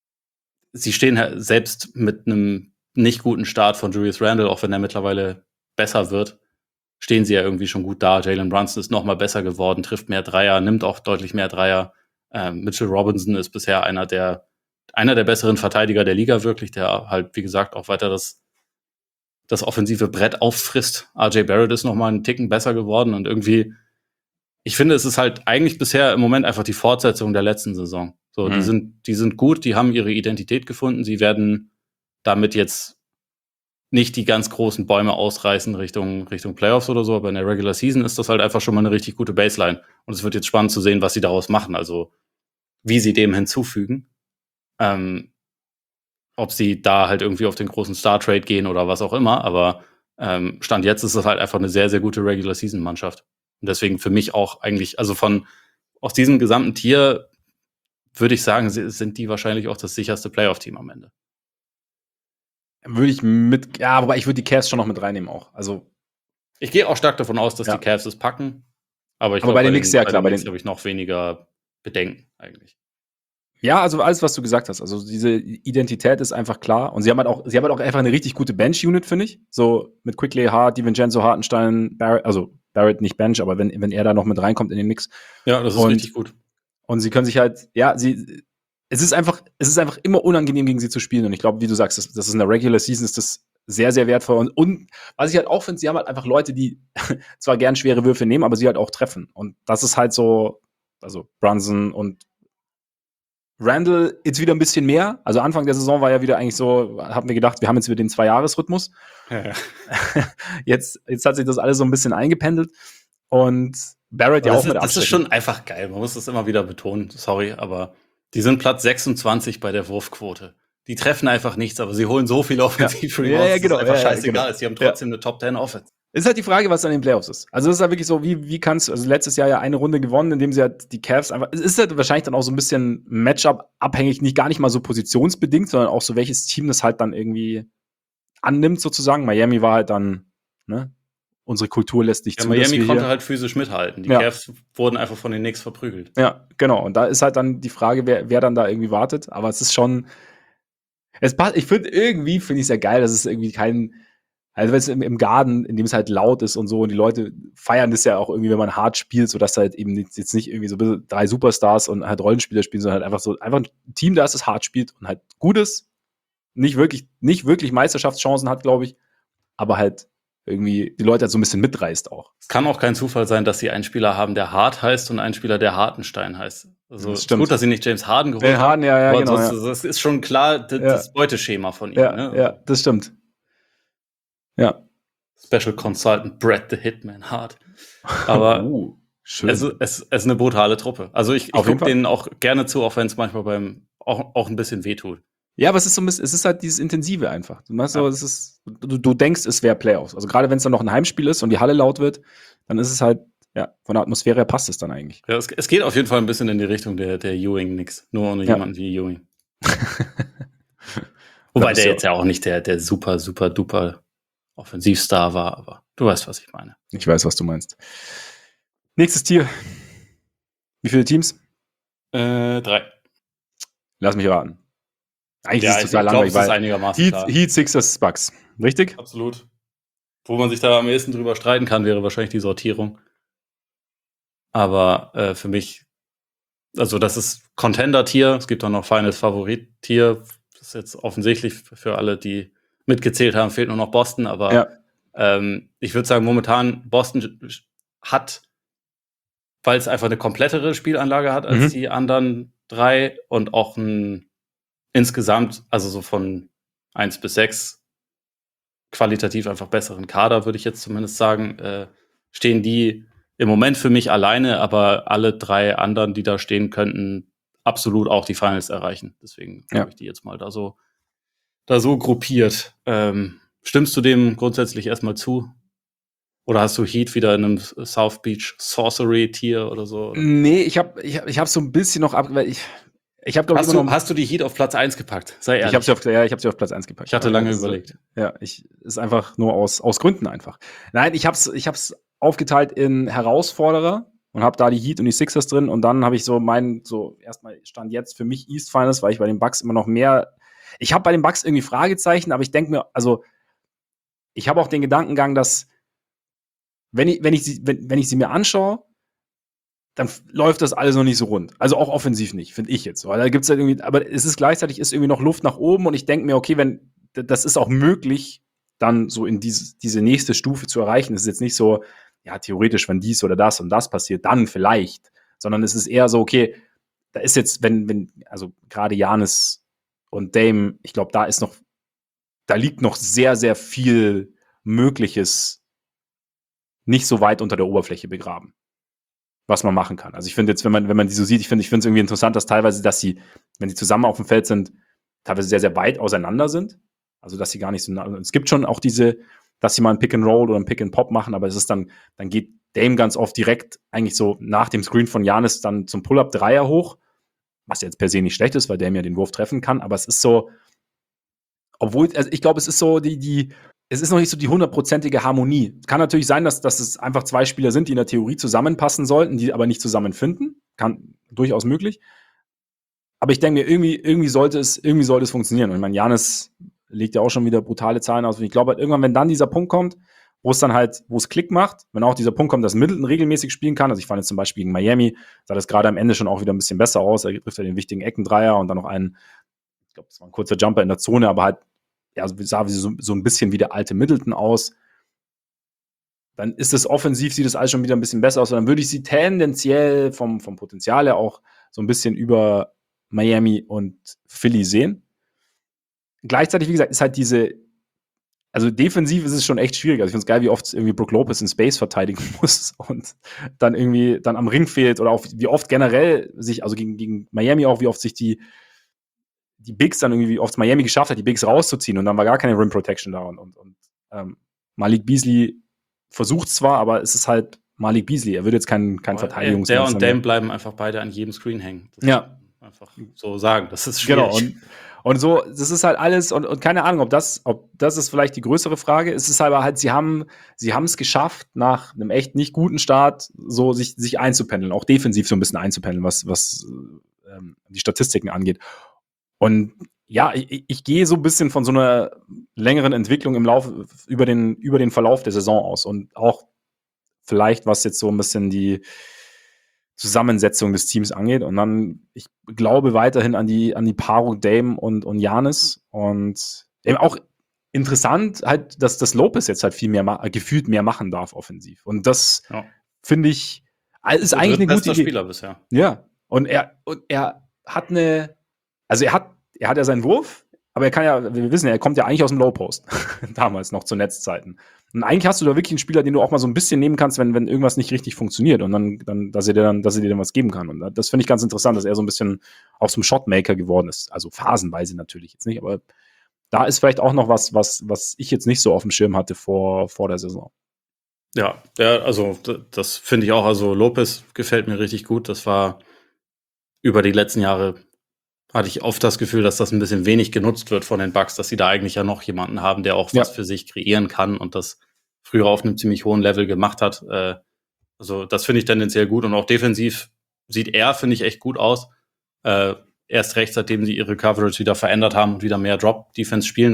Speaker 2: sie stehen halt selbst mit einem nicht guten Start von Julius Randle, auch wenn er mittlerweile besser wird, stehen sie ja irgendwie schon gut da. Jalen Brunson ist noch mal besser geworden, trifft mehr Dreier, nimmt auch deutlich mehr Dreier. Mitchell Robinson ist bisher einer der besseren Verteidiger der Liga wirklich, der halt, wie gesagt, auch weiter das offensive Brett auffrisst. RJ Barrett ist noch mal einen Ticken besser geworden und irgendwie, ich finde, es ist halt eigentlich bisher im Moment einfach die Fortsetzung der letzten Saison. So, die sind gut, die haben ihre Identität gefunden, sie werden damit jetzt nicht die ganz großen Bäume ausreißen Richtung Playoffs oder so, aber in der Regular Season ist das halt einfach schon mal eine richtig gute Baseline. Und es wird jetzt spannend zu sehen, was sie daraus machen, also wie sie dem hinzufügen. Ob sie da halt irgendwie auf den großen Star-Trade gehen oder was auch immer, aber Stand jetzt ist das halt einfach eine sehr, sehr gute Regular-Season-Mannschaft. Und deswegen für mich auch eigentlich, also aus diesem gesamten Tier würde ich sagen, sind die wahrscheinlich auch das sicherste Playoff-Team am Ende.
Speaker 1: Würde ich wobei ich würde die Cavs schon noch mit reinnehmen auch. Also
Speaker 2: ich gehe auch stark davon aus, dass die Cavs es packen. Aber ich
Speaker 1: glaube, bei den Knicks sehr klar.
Speaker 2: Bei den Knicks habe ich noch weniger Bedenken eigentlich.
Speaker 1: Ja, also alles, was du gesagt hast. Also diese Identität ist einfach klar. Und sie haben halt auch einfach eine richtig gute Bench-Unit, finde ich. So mit Quickley, Hart, DiVincenzo, Hartenstein, Barrett, also Barrett nicht Bench, aber wenn er da noch mit reinkommt in den Mix.
Speaker 2: Ja, das ist richtig gut.
Speaker 1: Und sie können sich halt, es ist einfach immer unangenehm, gegen sie zu spielen. Und ich glaube, wie du sagst, das ist in der Regular Season ist das sehr, sehr wertvoll. Und was ich halt auch finde, sie haben halt einfach Leute, die zwar gern schwere Würfe nehmen, aber sie halt auch treffen. Und das ist halt so, also Brunson und Randall jetzt wieder ein bisschen mehr. Also Anfang der Saison war ja wieder eigentlich so, haben wir gedacht, wir haben jetzt wieder den 2-Jahres-Rhythmus.
Speaker 2: Ja.
Speaker 1: Jetzt hat sich das alles so ein bisschen eingependelt. Und Barrett ja auch mit Abstrichen.
Speaker 2: Das ist schon einfach geil. Man muss das immer wieder betonen. Sorry, aber die sind Platz 26 bei der Wurfquote. Die treffen einfach nichts, aber sie holen so viel Offensiv-Rebounds.
Speaker 1: Ja, genau.
Speaker 2: Das ist einfach scheißegal. Sie haben trotzdem eine Top-10-Offense.
Speaker 1: Ist halt die Frage, was an den Playoffs ist. Also es ist halt wirklich so, wie kannst du, also letztes Jahr ja eine Runde gewonnen, indem sie halt die Cavs einfach, es ist halt wahrscheinlich dann auch so ein bisschen Matchup-abhängig, gar nicht mal so positionsbedingt, sondern auch so, welches Team das halt dann irgendwie annimmt sozusagen. Miami war halt dann, ne, unsere Kultur lässt nicht zu.
Speaker 2: Miami konnte halt physisch mithalten. Die Cavs wurden einfach von den Knicks verprügelt.
Speaker 1: Ja, genau. Und da ist halt dann die Frage, wer dann da irgendwie wartet. Aber es ist schon, ich finde ich es ja geil, dass es irgendwie also wenn es im Garten, in dem es halt laut ist und so, und die Leute feiern das ja auch irgendwie, wenn man hart spielt, sodass halt eben jetzt nicht irgendwie so 3 Superstars und halt Rollenspieler spielen, sondern halt einfach ein Team, das es hart spielt und halt gut ist, nicht wirklich Meisterschaftschancen hat, glaube ich, aber halt irgendwie die Leute halt so ein bisschen mitreißt auch.
Speaker 2: Es kann auch kein Zufall sein, dass sie einen Spieler haben, der Hart heißt und einen Spieler, der Hartenstein heißt. Also es ist gut, dass sie nicht James Harden geholt haben.
Speaker 1: Ja, genau.
Speaker 2: Das ist schon klar das Beuteschema von ihm.
Speaker 1: Ja, das stimmt. Ja.
Speaker 2: Special Consultant Brett the Hitman Hart. Aber schön. Es ist eine brutale Truppe. Also ich gucke denen auch gerne zu, auch wenn es manchmal auch ein bisschen wehtut.
Speaker 1: Ja, aber es ist halt dieses Intensive einfach. Du machst so, du denkst, es wäre Playoffs. Also gerade wenn es dann noch ein Heimspiel ist und die Halle laut wird, dann ist es halt, ja, von der Atmosphäre her passt es dann eigentlich.
Speaker 2: Ja, es geht auf jeden Fall ein bisschen in die Richtung der Ewing-Knicks. Nur ohne jemanden wie Ewing. Wobei der jetzt ja auch nicht der super, super, duper Offensivstar war, aber du weißt, was ich meine.
Speaker 1: Ich weiß, was du meinst. Nächstes Tier. Wie viele Teams?
Speaker 2: 3.
Speaker 1: Lass mich raten.
Speaker 2: Eigentlich ist es total langweilig, weil einigermaßen
Speaker 1: Heat, Sixers, Bucks. Richtig?
Speaker 2: Absolut. Wo man sich da am ehesten drüber streiten kann, wäre wahrscheinlich die Sortierung. Aber für mich, also das ist Contender-Tier. Es gibt auch noch Finals-Favorit-Tier. Das ist jetzt offensichtlich für alle, die mitgezählt haben, fehlt nur noch Boston. Aber ich würde sagen, momentan Boston hat, weil es einfach eine komplettere Spielanlage hat als die anderen 3 und auch insgesamt, also so von 1 bis 6, qualitativ einfach besseren Kader, würde ich jetzt zumindest sagen, stehen die im Moment für mich alleine, aber alle 3 anderen, die da stehen, könnten absolut auch die Finals erreichen. Deswegen habe ich die jetzt mal da so gruppiert. Stimmst du dem grundsätzlich erstmal zu? Oder hast du Heat wieder in einem South Beach Sorcery-Tier oder so? Oder?
Speaker 1: Nee, ich hab so ein bisschen noch
Speaker 2: Hast du die Heat auf Platz 1 gepackt? Sei ehrlich.
Speaker 1: Ich hab sie auf Platz 1 gepackt.
Speaker 2: Ich hatte lange überlegt.
Speaker 1: Ja, ist einfach nur aus Gründen einfach. Nein, ich hab's aufgeteilt in Herausforderer und hab da die Heat und die Sixers drin, und dann habe ich erstmal stand jetzt für mich East Finals, weil ich bei den Bucks immer noch mehr, ich habe bei den Bucks irgendwie Fragezeichen, aber ich denke mir, also ich habe auch den Gedankengang, dass wenn ich sie mir anschaue, dann läuft das alles noch nicht so rund. Also auch offensiv nicht, finde ich jetzt. Weil da gibt's halt irgendwie, aber es ist gleichzeitig irgendwie noch Luft nach oben und ich denke mir, okay, wenn das ist auch möglich, dann so in diese nächste Stufe zu erreichen. Es ist jetzt nicht so, ja, theoretisch, wenn dies oder das und das passiert, dann vielleicht. Sondern es ist eher so, okay, da ist jetzt, also gerade Giannis und Dame, ich glaube, da liegt noch sehr, sehr viel Mögliches nicht so weit unter der Oberfläche begraben, was man machen kann. Also ich finde jetzt, wenn man die so sieht, ich finde es irgendwie interessant, dass teilweise, dass sie, wenn sie zusammen auf dem Feld sind, teilweise sehr, sehr weit auseinander sind. Also dass sie gar nicht so nah, es gibt schon auch dass sie mal ein Pick and Roll oder ein Pick and Pop machen, aber es ist dann geht Dame ganz oft direkt eigentlich so nach dem Screen von Giannis dann zum Pull-Up-Dreier hoch, was jetzt per se nicht schlecht ist, weil Dame ja den Wurf treffen kann, aber es ist so, obwohl, also ich glaube, es ist so es ist noch nicht so die 100%ige Harmonie. Kann natürlich sein, dass es einfach zwei Spieler sind, die in der Theorie zusammenpassen sollten, die aber nicht zusammenfinden. Kann durchaus möglich. Aber ich denke mir, irgendwie sollte es funktionieren. Und ich meine, Giannis legt ja auch schon wieder brutale Zahlen aus. Und ich glaube halt irgendwann, wenn dann dieser Punkt kommt, wo es Klick macht, wenn auch dieser Punkt kommt, dass Middleton regelmäßig spielen kann. Also ich fand jetzt zum Beispiel gegen Miami, sah das gerade am Ende schon auch wieder ein bisschen besser aus. Er trifft ja den wichtigen Eckendreier und dann noch einen, ich glaube, das war ein kurzer Jumper in der Zone, aber halt, ja, sah so ein bisschen wie der alte Middleton aus. Dann ist es offensiv, sieht es alles schon wieder ein bisschen besser aus. Und dann würde ich sie tendenziell vom Potenzial her auch so ein bisschen über Miami und Philly sehen. Gleichzeitig, wie gesagt, ist halt also defensiv ist es schon echt schwierig. Also ich finde es geil, wie oft irgendwie Brook Lopez in Space verteidigen muss und dann irgendwie dann am Ring fehlt oder auch wie oft generell sich, also gegen Miami auch, wie oft sich die Bigs dann irgendwie, wie oft Miami geschafft hat, die Bigs rauszuziehen und dann war gar keine Rim Protection da und Malik Beasley versucht zwar, aber es ist halt Malik Beasley. Er würde jetzt kein Verteidigungsmeister
Speaker 2: Der und Dame bleiben einfach beide an jedem Screen hängen.
Speaker 1: Das ja.
Speaker 2: Einfach so sagen. Das ist schwierig.
Speaker 1: Genau. Und so, das ist halt alles, und keine Ahnung, ob das ist vielleicht die größere Frage. Es ist aber halt, sie haben es geschafft, nach einem echt nicht guten Start, so sich einzupendeln, auch defensiv so ein bisschen einzupendeln, was die Statistiken angeht. Und ja, ich gehe so ein bisschen von so einer längeren Entwicklung im Lauf über den Verlauf der Saison aus und auch vielleicht, was jetzt so ein bisschen die Zusammensetzung des Teams angeht. Und dann, ich glaube weiterhin an die Paarung Dame und Giannis und eben auch interessant halt, dass das Lopez jetzt halt viel mehr gefühlt mehr machen darf offensiv. Und das finde ich ist eigentlich eine gute Idee.
Speaker 2: Spieler bisher.
Speaker 1: Ja, und er hat er hat ja seinen Wurf, aber er kann ja, wir wissen ja, er kommt ja eigentlich aus dem Low Post. Damals noch zu Netzzeiten. Und eigentlich hast du da wirklich einen Spieler, den du auch mal so ein bisschen nehmen kannst, wenn irgendwas nicht richtig funktioniert und dann, dass er dir dann was geben kann. Und das finde ich ganz interessant, dass er so ein bisschen auch zum Shotmaker geworden ist. Also phasenweise natürlich jetzt nicht, aber da ist vielleicht auch noch was ich jetzt nicht so auf dem Schirm hatte vor der Saison.
Speaker 2: Ja, also das finde ich auch. Also Lopez gefällt mir richtig gut. Das war über die letzten Jahre, hatte ich oft das Gefühl, dass das ein bisschen wenig genutzt wird von den Bucks, dass sie da eigentlich ja noch jemanden haben, der auch was für sich kreieren kann und das früher auf einem ziemlich hohen Level gemacht hat. Also das finde ich tendenziell gut und auch defensiv sieht er, finde ich, echt gut aus. Erst recht, seitdem sie ihre Coverage wieder verändert haben und wieder mehr Drop-Defense spielen.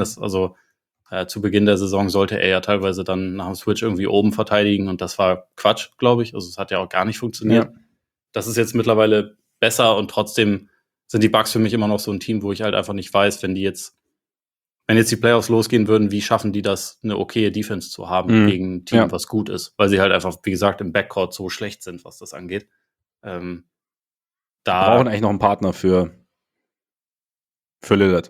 Speaker 2: Zu Beginn der Saison sollte er ja teilweise dann nach dem Switch irgendwie oben verteidigen und das war Quatsch, glaube ich. Also es hat ja auch gar nicht funktioniert. Ja. Das ist jetzt mittlerweile besser und trotzdem sind die Bucks für mich immer noch so ein Team, wo ich halt einfach nicht weiß, wenn jetzt die Playoffs losgehen würden, wie schaffen die das, eine okaye Defense zu haben gegen ein Team, was gut ist, weil sie halt einfach, wie gesagt, im Backcourt so schlecht sind, was das angeht.
Speaker 1: Da brauchen eigentlich noch einen Partner für Lillard.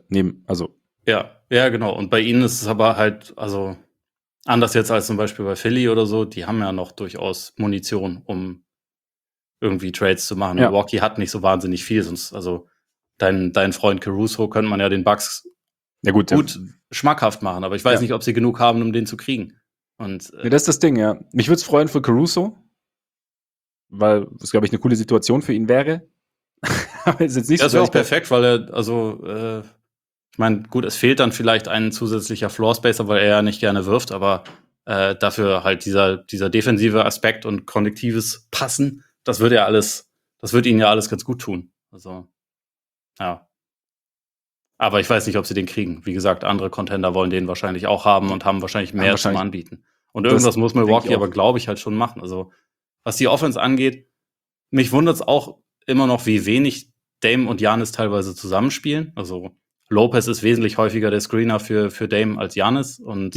Speaker 2: Ja, genau. Und bei ihnen ist es aber halt, also anders jetzt als zum Beispiel bei Philly oder so, die haben ja noch durchaus Munition, um irgendwie Trades zu machen. Ja. Milwaukee hat nicht so wahnsinnig viel, sonst, also dein Freund Caruso könnte man ja den Bucks gut schmackhaft machen, aber ich weiß nicht, ob sie genug haben, um den zu kriegen. Und
Speaker 1: das ist das Ding, ja. Mich würde es freuen für Caruso, weil es, glaube ich, eine coole Situation für ihn wäre.
Speaker 2: Aber ist jetzt nicht das wäre auch perfekt, weil er, ich meine, gut, es fehlt dann vielleicht ein zusätzlicher Floorspacer, weil er ja nicht gerne wirft, aber dafür halt dieser defensive Aspekt und konnektives Passen, das wird ihnen ja alles ganz gut tun. Also, ja. Aber ich weiß nicht, ob sie den kriegen. Wie gesagt, andere Contender wollen den wahrscheinlich auch haben und haben wahrscheinlich mehr zum Anbieten. Und irgendwas muss Milwaukee aber, glaube ich, halt schon machen. Also, was die Offense angeht, mich wundert es auch immer noch, wie wenig Dame und Giannis teilweise zusammenspielen. Also, Lopez ist wesentlich häufiger der Screener für Dame als Giannis. Und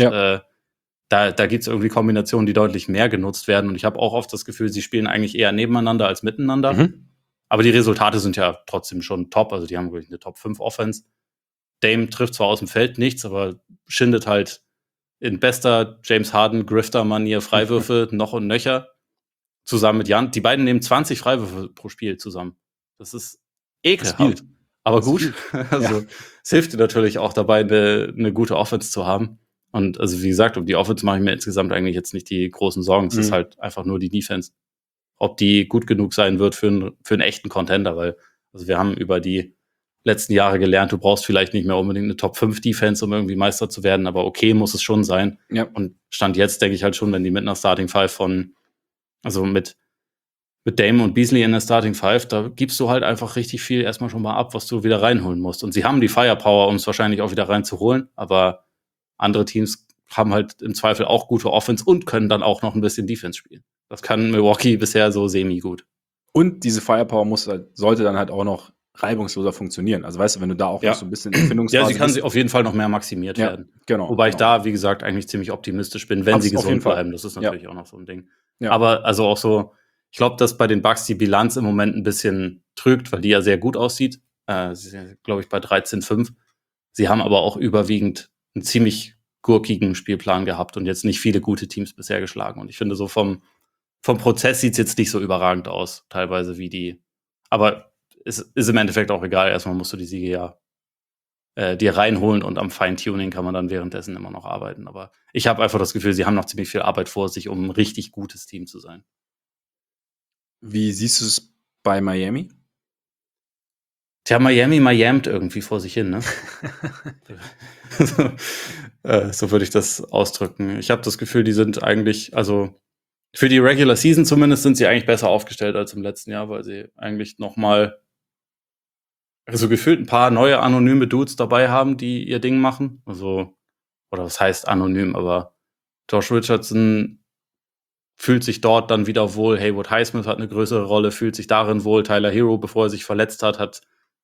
Speaker 2: da gibt es irgendwie Kombinationen, die deutlich mehr genutzt werden. Und ich habe auch oft das Gefühl, sie spielen eigentlich eher nebeneinander als miteinander. Mhm. Aber die Resultate sind ja trotzdem schon top. Also die haben wirklich eine Top 5 Offense. Dame trifft zwar aus dem Feld nichts, aber schindet halt in bester James Harden-Grifter-Manier Freiwürfe noch und nöcher. Zusammen mit Jan. Die beiden nehmen 20 Freiwürfe pro Spiel zusammen. Das ist ekelhaft. Aber gut. Also es hilft dir natürlich auch dabei, eine gute Offense zu haben. Und also wie gesagt, um die Offense mache ich mir insgesamt eigentlich jetzt nicht die großen Sorgen. Es ist halt einfach nur die Defense. Ob die gut genug sein wird für einen echten Contender, weil also wir haben über die letzten Jahre gelernt, du brauchst vielleicht nicht mehr unbedingt eine Top-5-Defense, um irgendwie Meister zu werden, aber okay muss es schon sein. Ja. Und Stand jetzt denke ich halt schon, wenn die mit einer Starting Five also mit Dame und Beasley in der Starting Five, da gibst du halt einfach richtig viel erstmal schon mal ab, was du wieder reinholen musst. Und sie haben die Firepower, um es wahrscheinlich auch wieder reinzuholen, aber andere Teams haben halt im Zweifel auch gute Offense und können dann auch noch ein bisschen Defense spielen. Das kann Milwaukee bisher so semi-gut.
Speaker 1: Und diese Firepower sollte dann halt auch noch reibungsloser funktionieren. Also weißt du, wenn du da auch noch so ein bisschen Erfindungsphase
Speaker 2: sie kann auf jeden Fall noch mehr maximiert werden.
Speaker 1: Genau.
Speaker 2: Wobei ich da, wie gesagt, eigentlich ziemlich optimistisch bin, wenn sie gesund bleiben. Das ist natürlich auch noch so ein Ding. Ja. Aber also auch so, ich glaube, dass bei den Bucks die Bilanz im Moment ein bisschen trügt, weil die ja sehr gut aussieht. Sie sind, glaube ich, bei 13-5. Sie haben aber auch überwiegend einen ziemlich gurkigen Spielplan gehabt und jetzt nicht viele gute Teams bisher geschlagen. Und ich finde, so vom Prozess sieht es jetzt nicht so überragend aus, teilweise wie die. Aber es ist im Endeffekt auch egal. Erstmal musst du die Siege dir reinholen und am Feintuning kann man dann währenddessen immer noch arbeiten. Aber ich habe einfach das Gefühl, sie haben noch ziemlich viel Arbeit vor sich, um ein richtig gutes Team zu sein.
Speaker 1: Wie siehst du es bei Miami?
Speaker 2: Tja, Miami irgendwie vor sich hin, ne? So würde ich das ausdrücken. Ich habe das Gefühl, die sind eigentlich, also für die Regular Season zumindest sind sie eigentlich besser aufgestellt als im letzten Jahr, weil sie eigentlich nochmal so gefühlt ein paar neue anonyme Dudes dabei haben, die ihr Ding machen. Also, oder was heißt anonym, aber Josh Richardson fühlt sich dort dann wieder wohl. Haywood Highsmith hat eine größere Rolle, fühlt sich darin wohl. Tyler Hero, bevor er sich verletzt hat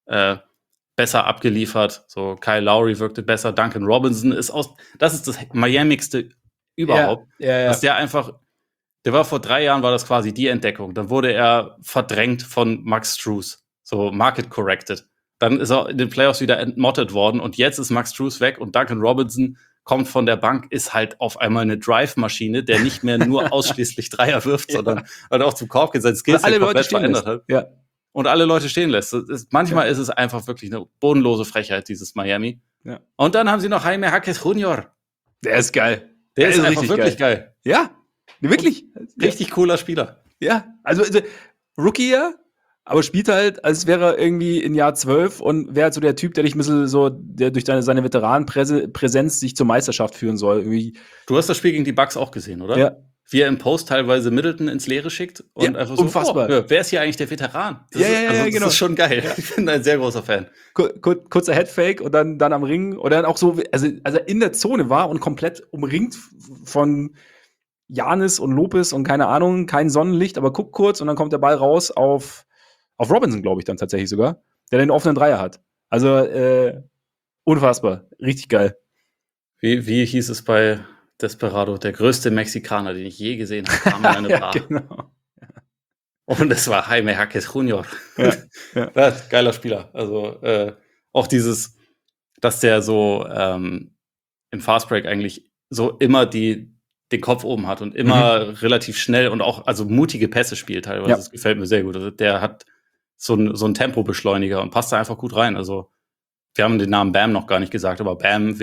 Speaker 2: besser abgeliefert. So Kyle Lowry wirkte besser. Duncan Robinson das ist das Miamigste überhaupt. Dass der einfach, der war vor 3 Jahren, war das quasi die Entdeckung. Dann wurde er verdrängt von Max Strus. So market corrected. Dann ist er in den Playoffs wieder entmottet worden und jetzt ist Max Strus weg und Duncan Robinson kommt von der Bank, ist halt auf einmal eine Drive-Maschine, der nicht mehr nur ausschließlich Dreier wirft, sondern halt auch zum Korb geht, sein Skills komplett verändert hat.
Speaker 1: Ja.
Speaker 2: Und alle Leute stehen lässt. Manchmal ist es einfach wirklich eine bodenlose Frechheit, dieses Miami. Ja. Und dann haben sie noch Jaime Jaquez Jr.
Speaker 1: Der ist geil.
Speaker 2: Der ist einfach wirklich geil.
Speaker 1: Ja, wirklich.
Speaker 2: Richtig cooler Spieler.
Speaker 1: Ja, also Rookie ja, aber spielt halt, als wäre er irgendwie in Jahr 12 und wäre halt so der Typ, der dich ein bisschen so, der durch seine Veteranenpräsenz sich zur Meisterschaft führen soll. Irgendwie.
Speaker 2: Du hast das Spiel gegen die Bucks auch gesehen, oder?
Speaker 1: Ja.
Speaker 2: Wie er im Post teilweise Middleton ins Leere schickt und einfach so,
Speaker 1: unfassbar.
Speaker 2: Wer ist hier eigentlich der Veteran?
Speaker 1: Das
Speaker 2: ist schon geil. Ja. Ich bin ein sehr großer Fan.
Speaker 1: Kurzer Headfake und dann am Ring oder dann auch so, also als er in der Zone war und komplett umringt von Giannis und Lopez und keine Ahnung, kein Sonnenlicht, aber guckt kurz und dann kommt der Ball raus auf Robinson, glaube ich, dann tatsächlich sogar, der den offenen Dreier hat. Also unfassbar, richtig geil.
Speaker 2: Wie hieß es bei Desperado, der größte Mexikaner, den ich je gesehen habe, kam in eine Bar.
Speaker 1: Genau.
Speaker 2: Und es war Jaime Jaquez Jr. Ja. Geiler Spieler. Also auch dieses, dass der so im Fastbreak eigentlich so immer den Kopf oben hat und immer relativ schnell und auch also mutige Pässe spielt teilweise. Ja. Das gefällt mir sehr gut. Also der hat so einen Tempobeschleuniger und passt da einfach gut rein. Also wir haben den Namen Bam noch gar nicht gesagt, aber Bam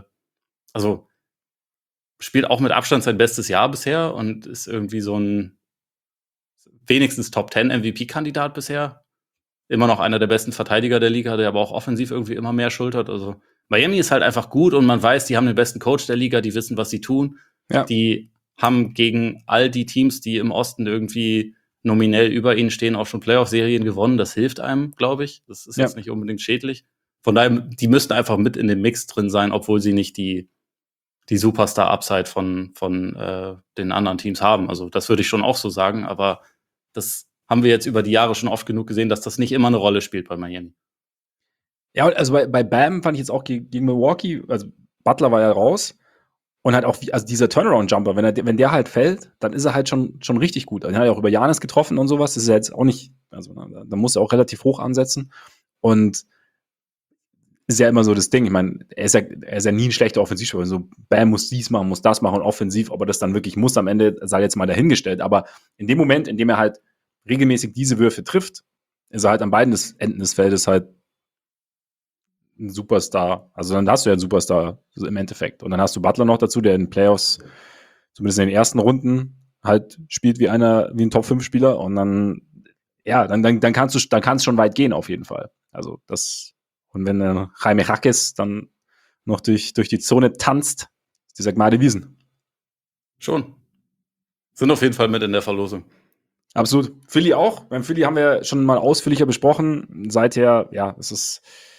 Speaker 2: spielt auch mit Abstand sein bestes Jahr bisher und ist irgendwie so ein wenigstens Top 10 MVP-Kandidat bisher. Immer noch einer der besten Verteidiger der Liga, der aber auch offensiv irgendwie immer mehr schultert. Also Miami ist halt einfach gut und man weiß, die haben den besten Coach der Liga, die wissen, was sie tun. Ja. Die haben gegen all die Teams, die im Osten irgendwie nominell über ihnen stehen, auch schon Playoff-Serien gewonnen. Das hilft einem, glaube ich. Das ist jetzt nicht unbedingt schädlich. Von daher, die müssten einfach mit in dem Mix drin sein, obwohl sie nicht die Superstar-Upside von den anderen Teams haben. Also das würde ich schon auch so sagen, aber das haben wir jetzt über die Jahre schon oft genug gesehen, dass das nicht immer eine Rolle spielt bei Miami.
Speaker 1: Ja, also bei Bam fand ich jetzt auch gegen Milwaukee, also Butler war ja raus und halt auch, also dieser Turnaround-Jumper, wenn der halt fällt, dann ist er halt schon richtig gut. Er hat ja auch über Giannis getroffen und sowas, das ist ja jetzt auch nicht, also da muss er auch relativ hoch ansetzen und ist ja immer so das Ding, ich meine, er ist ja nie ein schlechter Offensivspieler, so Bam muss dies machen, muss das machen, offensiv, ob er das dann wirklich muss am Ende, sei jetzt mal dahingestellt, aber in dem Moment, in dem er halt regelmäßig diese Würfe trifft, ist er halt an beiden Enden des Feldes halt ein Superstar. Also dann hast du ja einen Superstar im Endeffekt. Und dann hast du Butler noch dazu, der in den Playoffs, zumindest in den ersten Runden, halt spielt wie ein Top-5-Spieler. Und dann, ja, dann kannst du schon weit gehen auf jeden Fall. Also das, und wenn Jaime Jaquez dann noch durch die Zone tanzt, ist dieser Gnade Wiesen.
Speaker 2: Schon. Sind auf jeden Fall mit in der Verlosung.
Speaker 1: Absolut. Philly auch. Beim Philly haben wir schon mal ausführlicher besprochen. Seither, ja, es ist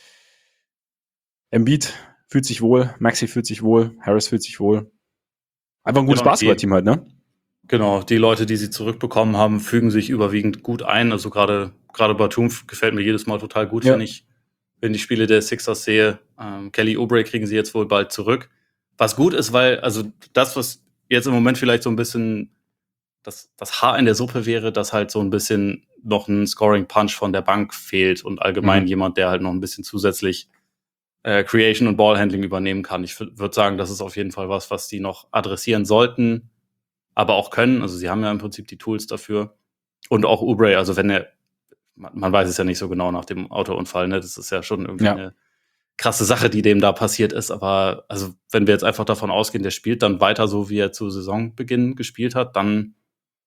Speaker 1: Embiid fühlt sich wohl, Maxey fühlt sich wohl, Harris fühlt sich wohl. Einfach ein gutes Basketballteam halt, ne?
Speaker 2: Genau, die Leute, die sie zurückbekommen haben, fügen sich überwiegend gut ein. Also gerade Batum gefällt mir jedes Mal total gut, wenn ich die Spiele der Sixers sehe. Kelly Oubre kriegen sie jetzt wohl bald zurück. Was gut ist, weil, also das, was jetzt im Moment vielleicht so ein bisschen das Haar in der Suppe wäre, dass halt so ein bisschen noch ein Scoring-Punch von der Bank fehlt und allgemein jemand, der halt noch ein bisschen zusätzlich Creation und Ballhandling übernehmen kann. Ich würde sagen, das ist auf jeden Fall was die noch adressieren sollten, aber auch können. Also sie haben ja im Prinzip die Tools dafür. Und auch Oubre, also wenn man weiß es ja nicht so genau nach dem Autounfall, ne? Das ist ja schon irgendwie eine krasse Sache, die dem da passiert ist. Aber also wenn wir jetzt einfach davon ausgehen, der spielt dann weiter so, wie er zu Saisonbeginn gespielt hat, dann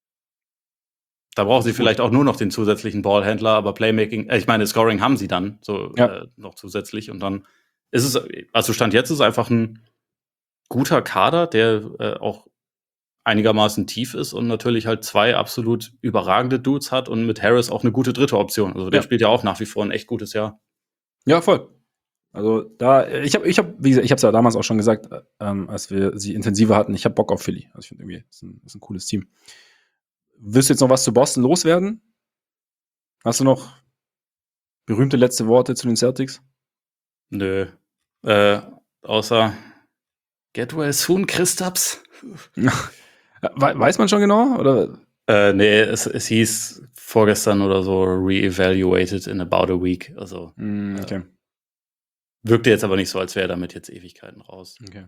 Speaker 2: da brauchen sie vielleicht auch nur noch den zusätzlichen Ballhändler, aber Playmaking, ich meine, Scoring haben sie dann so noch zusätzlich und dann ist es, also Stand jetzt ist es einfach ein guter Kader, der auch einigermaßen tief ist und natürlich halt 2 absolut überragende Dudes hat und mit Harris auch eine gute dritte Option. Also der spielt ja auch nach wie vor ein echt gutes Jahr.
Speaker 1: Ja, voll. Also da, wie gesagt, ich habe es ja damals auch schon gesagt, als wir sie intensiver hatten, ich habe Bock auf Philly. Also ich finde irgendwie, ist ein cooles Team. Willst du jetzt noch was zu Boston loswerden? Hast du noch berühmte letzte Worte zu den Celtics?
Speaker 2: Nö. Außer Get well soon, Kristaps.
Speaker 1: Weiß man schon genau? Oder?
Speaker 2: Nee, es hieß vorgestern oder so re-evaluated in about a week. Also
Speaker 1: okay.
Speaker 2: Wirkte jetzt aber nicht so, als wäre damit jetzt Ewigkeiten raus.
Speaker 1: Okay.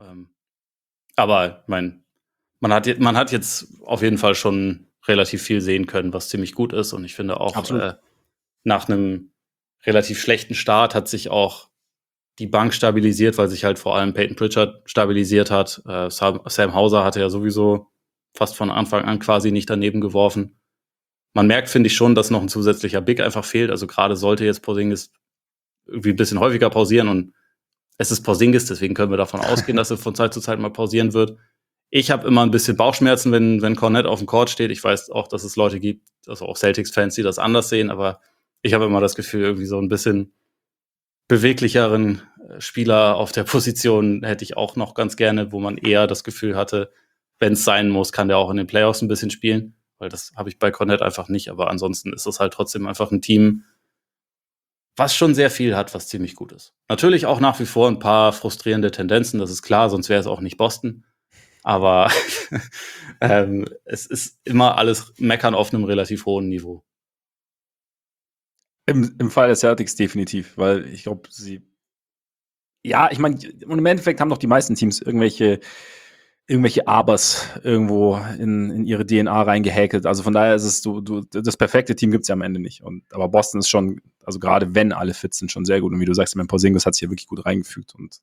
Speaker 2: Aber ich meine, man hat jetzt auf jeden Fall schon relativ viel sehen können, was ziemlich gut ist. Und ich finde auch, nach einem relativ schlechten Start hat sich auch die Bank stabilisiert, weil sich halt vor allem Peyton Pritchard stabilisiert hat. Sam Hauser hatte ja sowieso fast von Anfang an quasi nicht daneben geworfen. Man merkt, finde ich schon, dass noch ein zusätzlicher Big einfach fehlt. Also gerade sollte jetzt Porzingis irgendwie ein bisschen häufiger pausieren und es ist Porzingis, deswegen können wir davon ausgehen, dass er von Zeit zu Zeit mal pausieren wird. Ich habe immer ein bisschen Bauchschmerzen, wenn Kornet auf dem Court steht. Ich weiß auch, dass es Leute gibt, also auch Celtics-Fans, die das anders sehen, aber ich habe immer das Gefühl, irgendwie so ein bisschen beweglicheren Spieler auf der Position hätte ich auch noch ganz gerne, wo man eher das Gefühl hatte, wenn es sein muss, kann der auch in den Playoffs ein bisschen spielen, weil das habe ich bei Kornet einfach nicht, aber ansonsten ist es halt trotzdem einfach ein Team, was schon sehr viel hat, was ziemlich gut ist. Natürlich auch nach wie vor ein paar frustrierende Tendenzen, das ist klar, sonst wäre es auch nicht Boston. Aber es ist immer alles Meckern auf einem relativ hohen Niveau.
Speaker 1: Im Fall der Celtics definitiv, weil ich glaube, ja, ich meine, im Endeffekt haben doch die meisten Teams irgendwelche Abers irgendwo in ihre DNA reingehäkelt. Also von daher ist es das perfekte Team gibt's ja am Ende nicht. Aber Boston ist schon, also gerade wenn alle fit sind, schon sehr gut. Und wie du sagst, mein Porzingis hat sich hier wirklich gut reingefügt und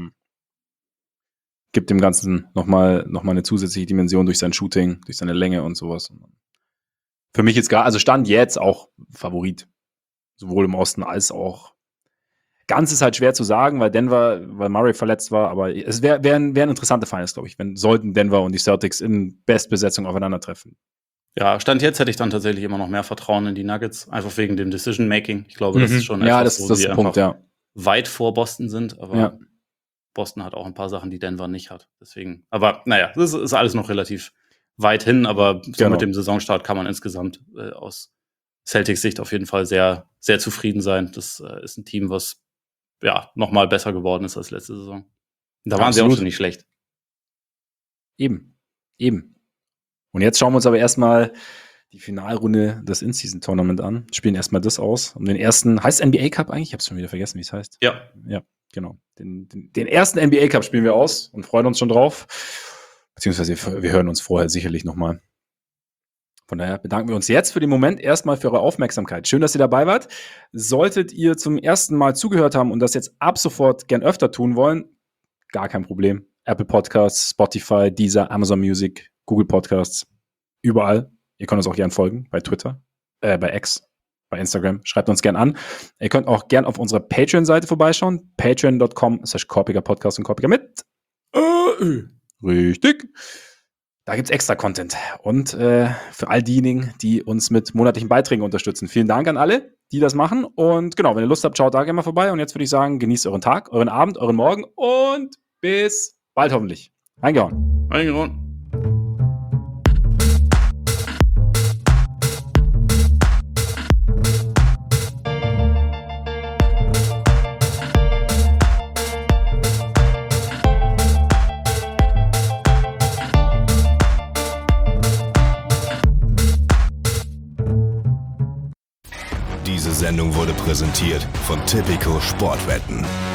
Speaker 1: gibt dem Ganzen noch mal eine zusätzliche Dimension durch sein Shooting, durch seine Länge und sowas. Für mich jetzt gerade, also Stand jetzt auch Favorit. Sowohl im Osten als auch. Ganz ist halt schwer zu sagen, weil Murray verletzt war, aber es wären interessante Finals, glaube ich, sollten Denver und die Celtics in Bestbesetzung aufeinandertreffen.
Speaker 2: Ja, Stand jetzt hätte ich dann tatsächlich immer noch mehr Vertrauen in die Nuggets, einfach wegen dem Decision-Making. Ich glaube, das ist schon etwas,
Speaker 1: das ist ein Punkt, ja.
Speaker 2: weit vor Boston sind, aber Boston hat auch ein paar Sachen, die Denver nicht hat. Deswegen, aber naja, das ist alles noch relativ weit hin, aber so mit dem Saisonstart kann man insgesamt aus Celtics Sicht auf jeden Fall sehr, sehr zufrieden sein. Das ist ein Team, was nochmal besser geworden ist als letzte Saison. Da waren sie auch schon nicht schlecht.
Speaker 1: Eben. Und jetzt schauen wir uns aber erstmal die Finalrunde des In-Season-Tournament an. Spielen erstmal das aus. Um den ersten, heißt NBA Cup eigentlich? Ich habe es schon wieder vergessen, wie es heißt.
Speaker 2: Ja,
Speaker 1: genau. Den ersten NBA Cup spielen wir aus und freuen uns schon drauf. Beziehungsweise wir hören uns vorher sicherlich nochmal. Von daher bedanken wir uns jetzt für den Moment erstmal für eure Aufmerksamkeit. Schön, dass ihr dabei wart. Solltet ihr zum ersten Mal zugehört haben und das jetzt ab sofort gern öfter tun wollen, gar kein Problem. Apple Podcasts, Spotify, Deezer, Amazon Music, Google Podcasts, überall. Ihr könnt uns auch gern folgen bei Twitter, bei X, bei Instagram. Schreibt uns gern an. Ihr könnt auch gern auf unserer Patreon-Seite vorbeischauen. patreon.com/korpiger-podcast und Korpiger mit. Richtig. Da gibt's extra Content. Und für all diejenigen, die uns mit monatlichen Beiträgen unterstützen. Vielen Dank an alle, die das machen. Und genau, wenn ihr Lust habt, schaut da gerne mal vorbei. Und jetzt würde ich sagen, genießt euren Tag, euren Abend, euren Morgen und bis bald hoffentlich. Reingehauen.
Speaker 3: Diese Sendung wurde präsentiert von Tipico Sportwetten.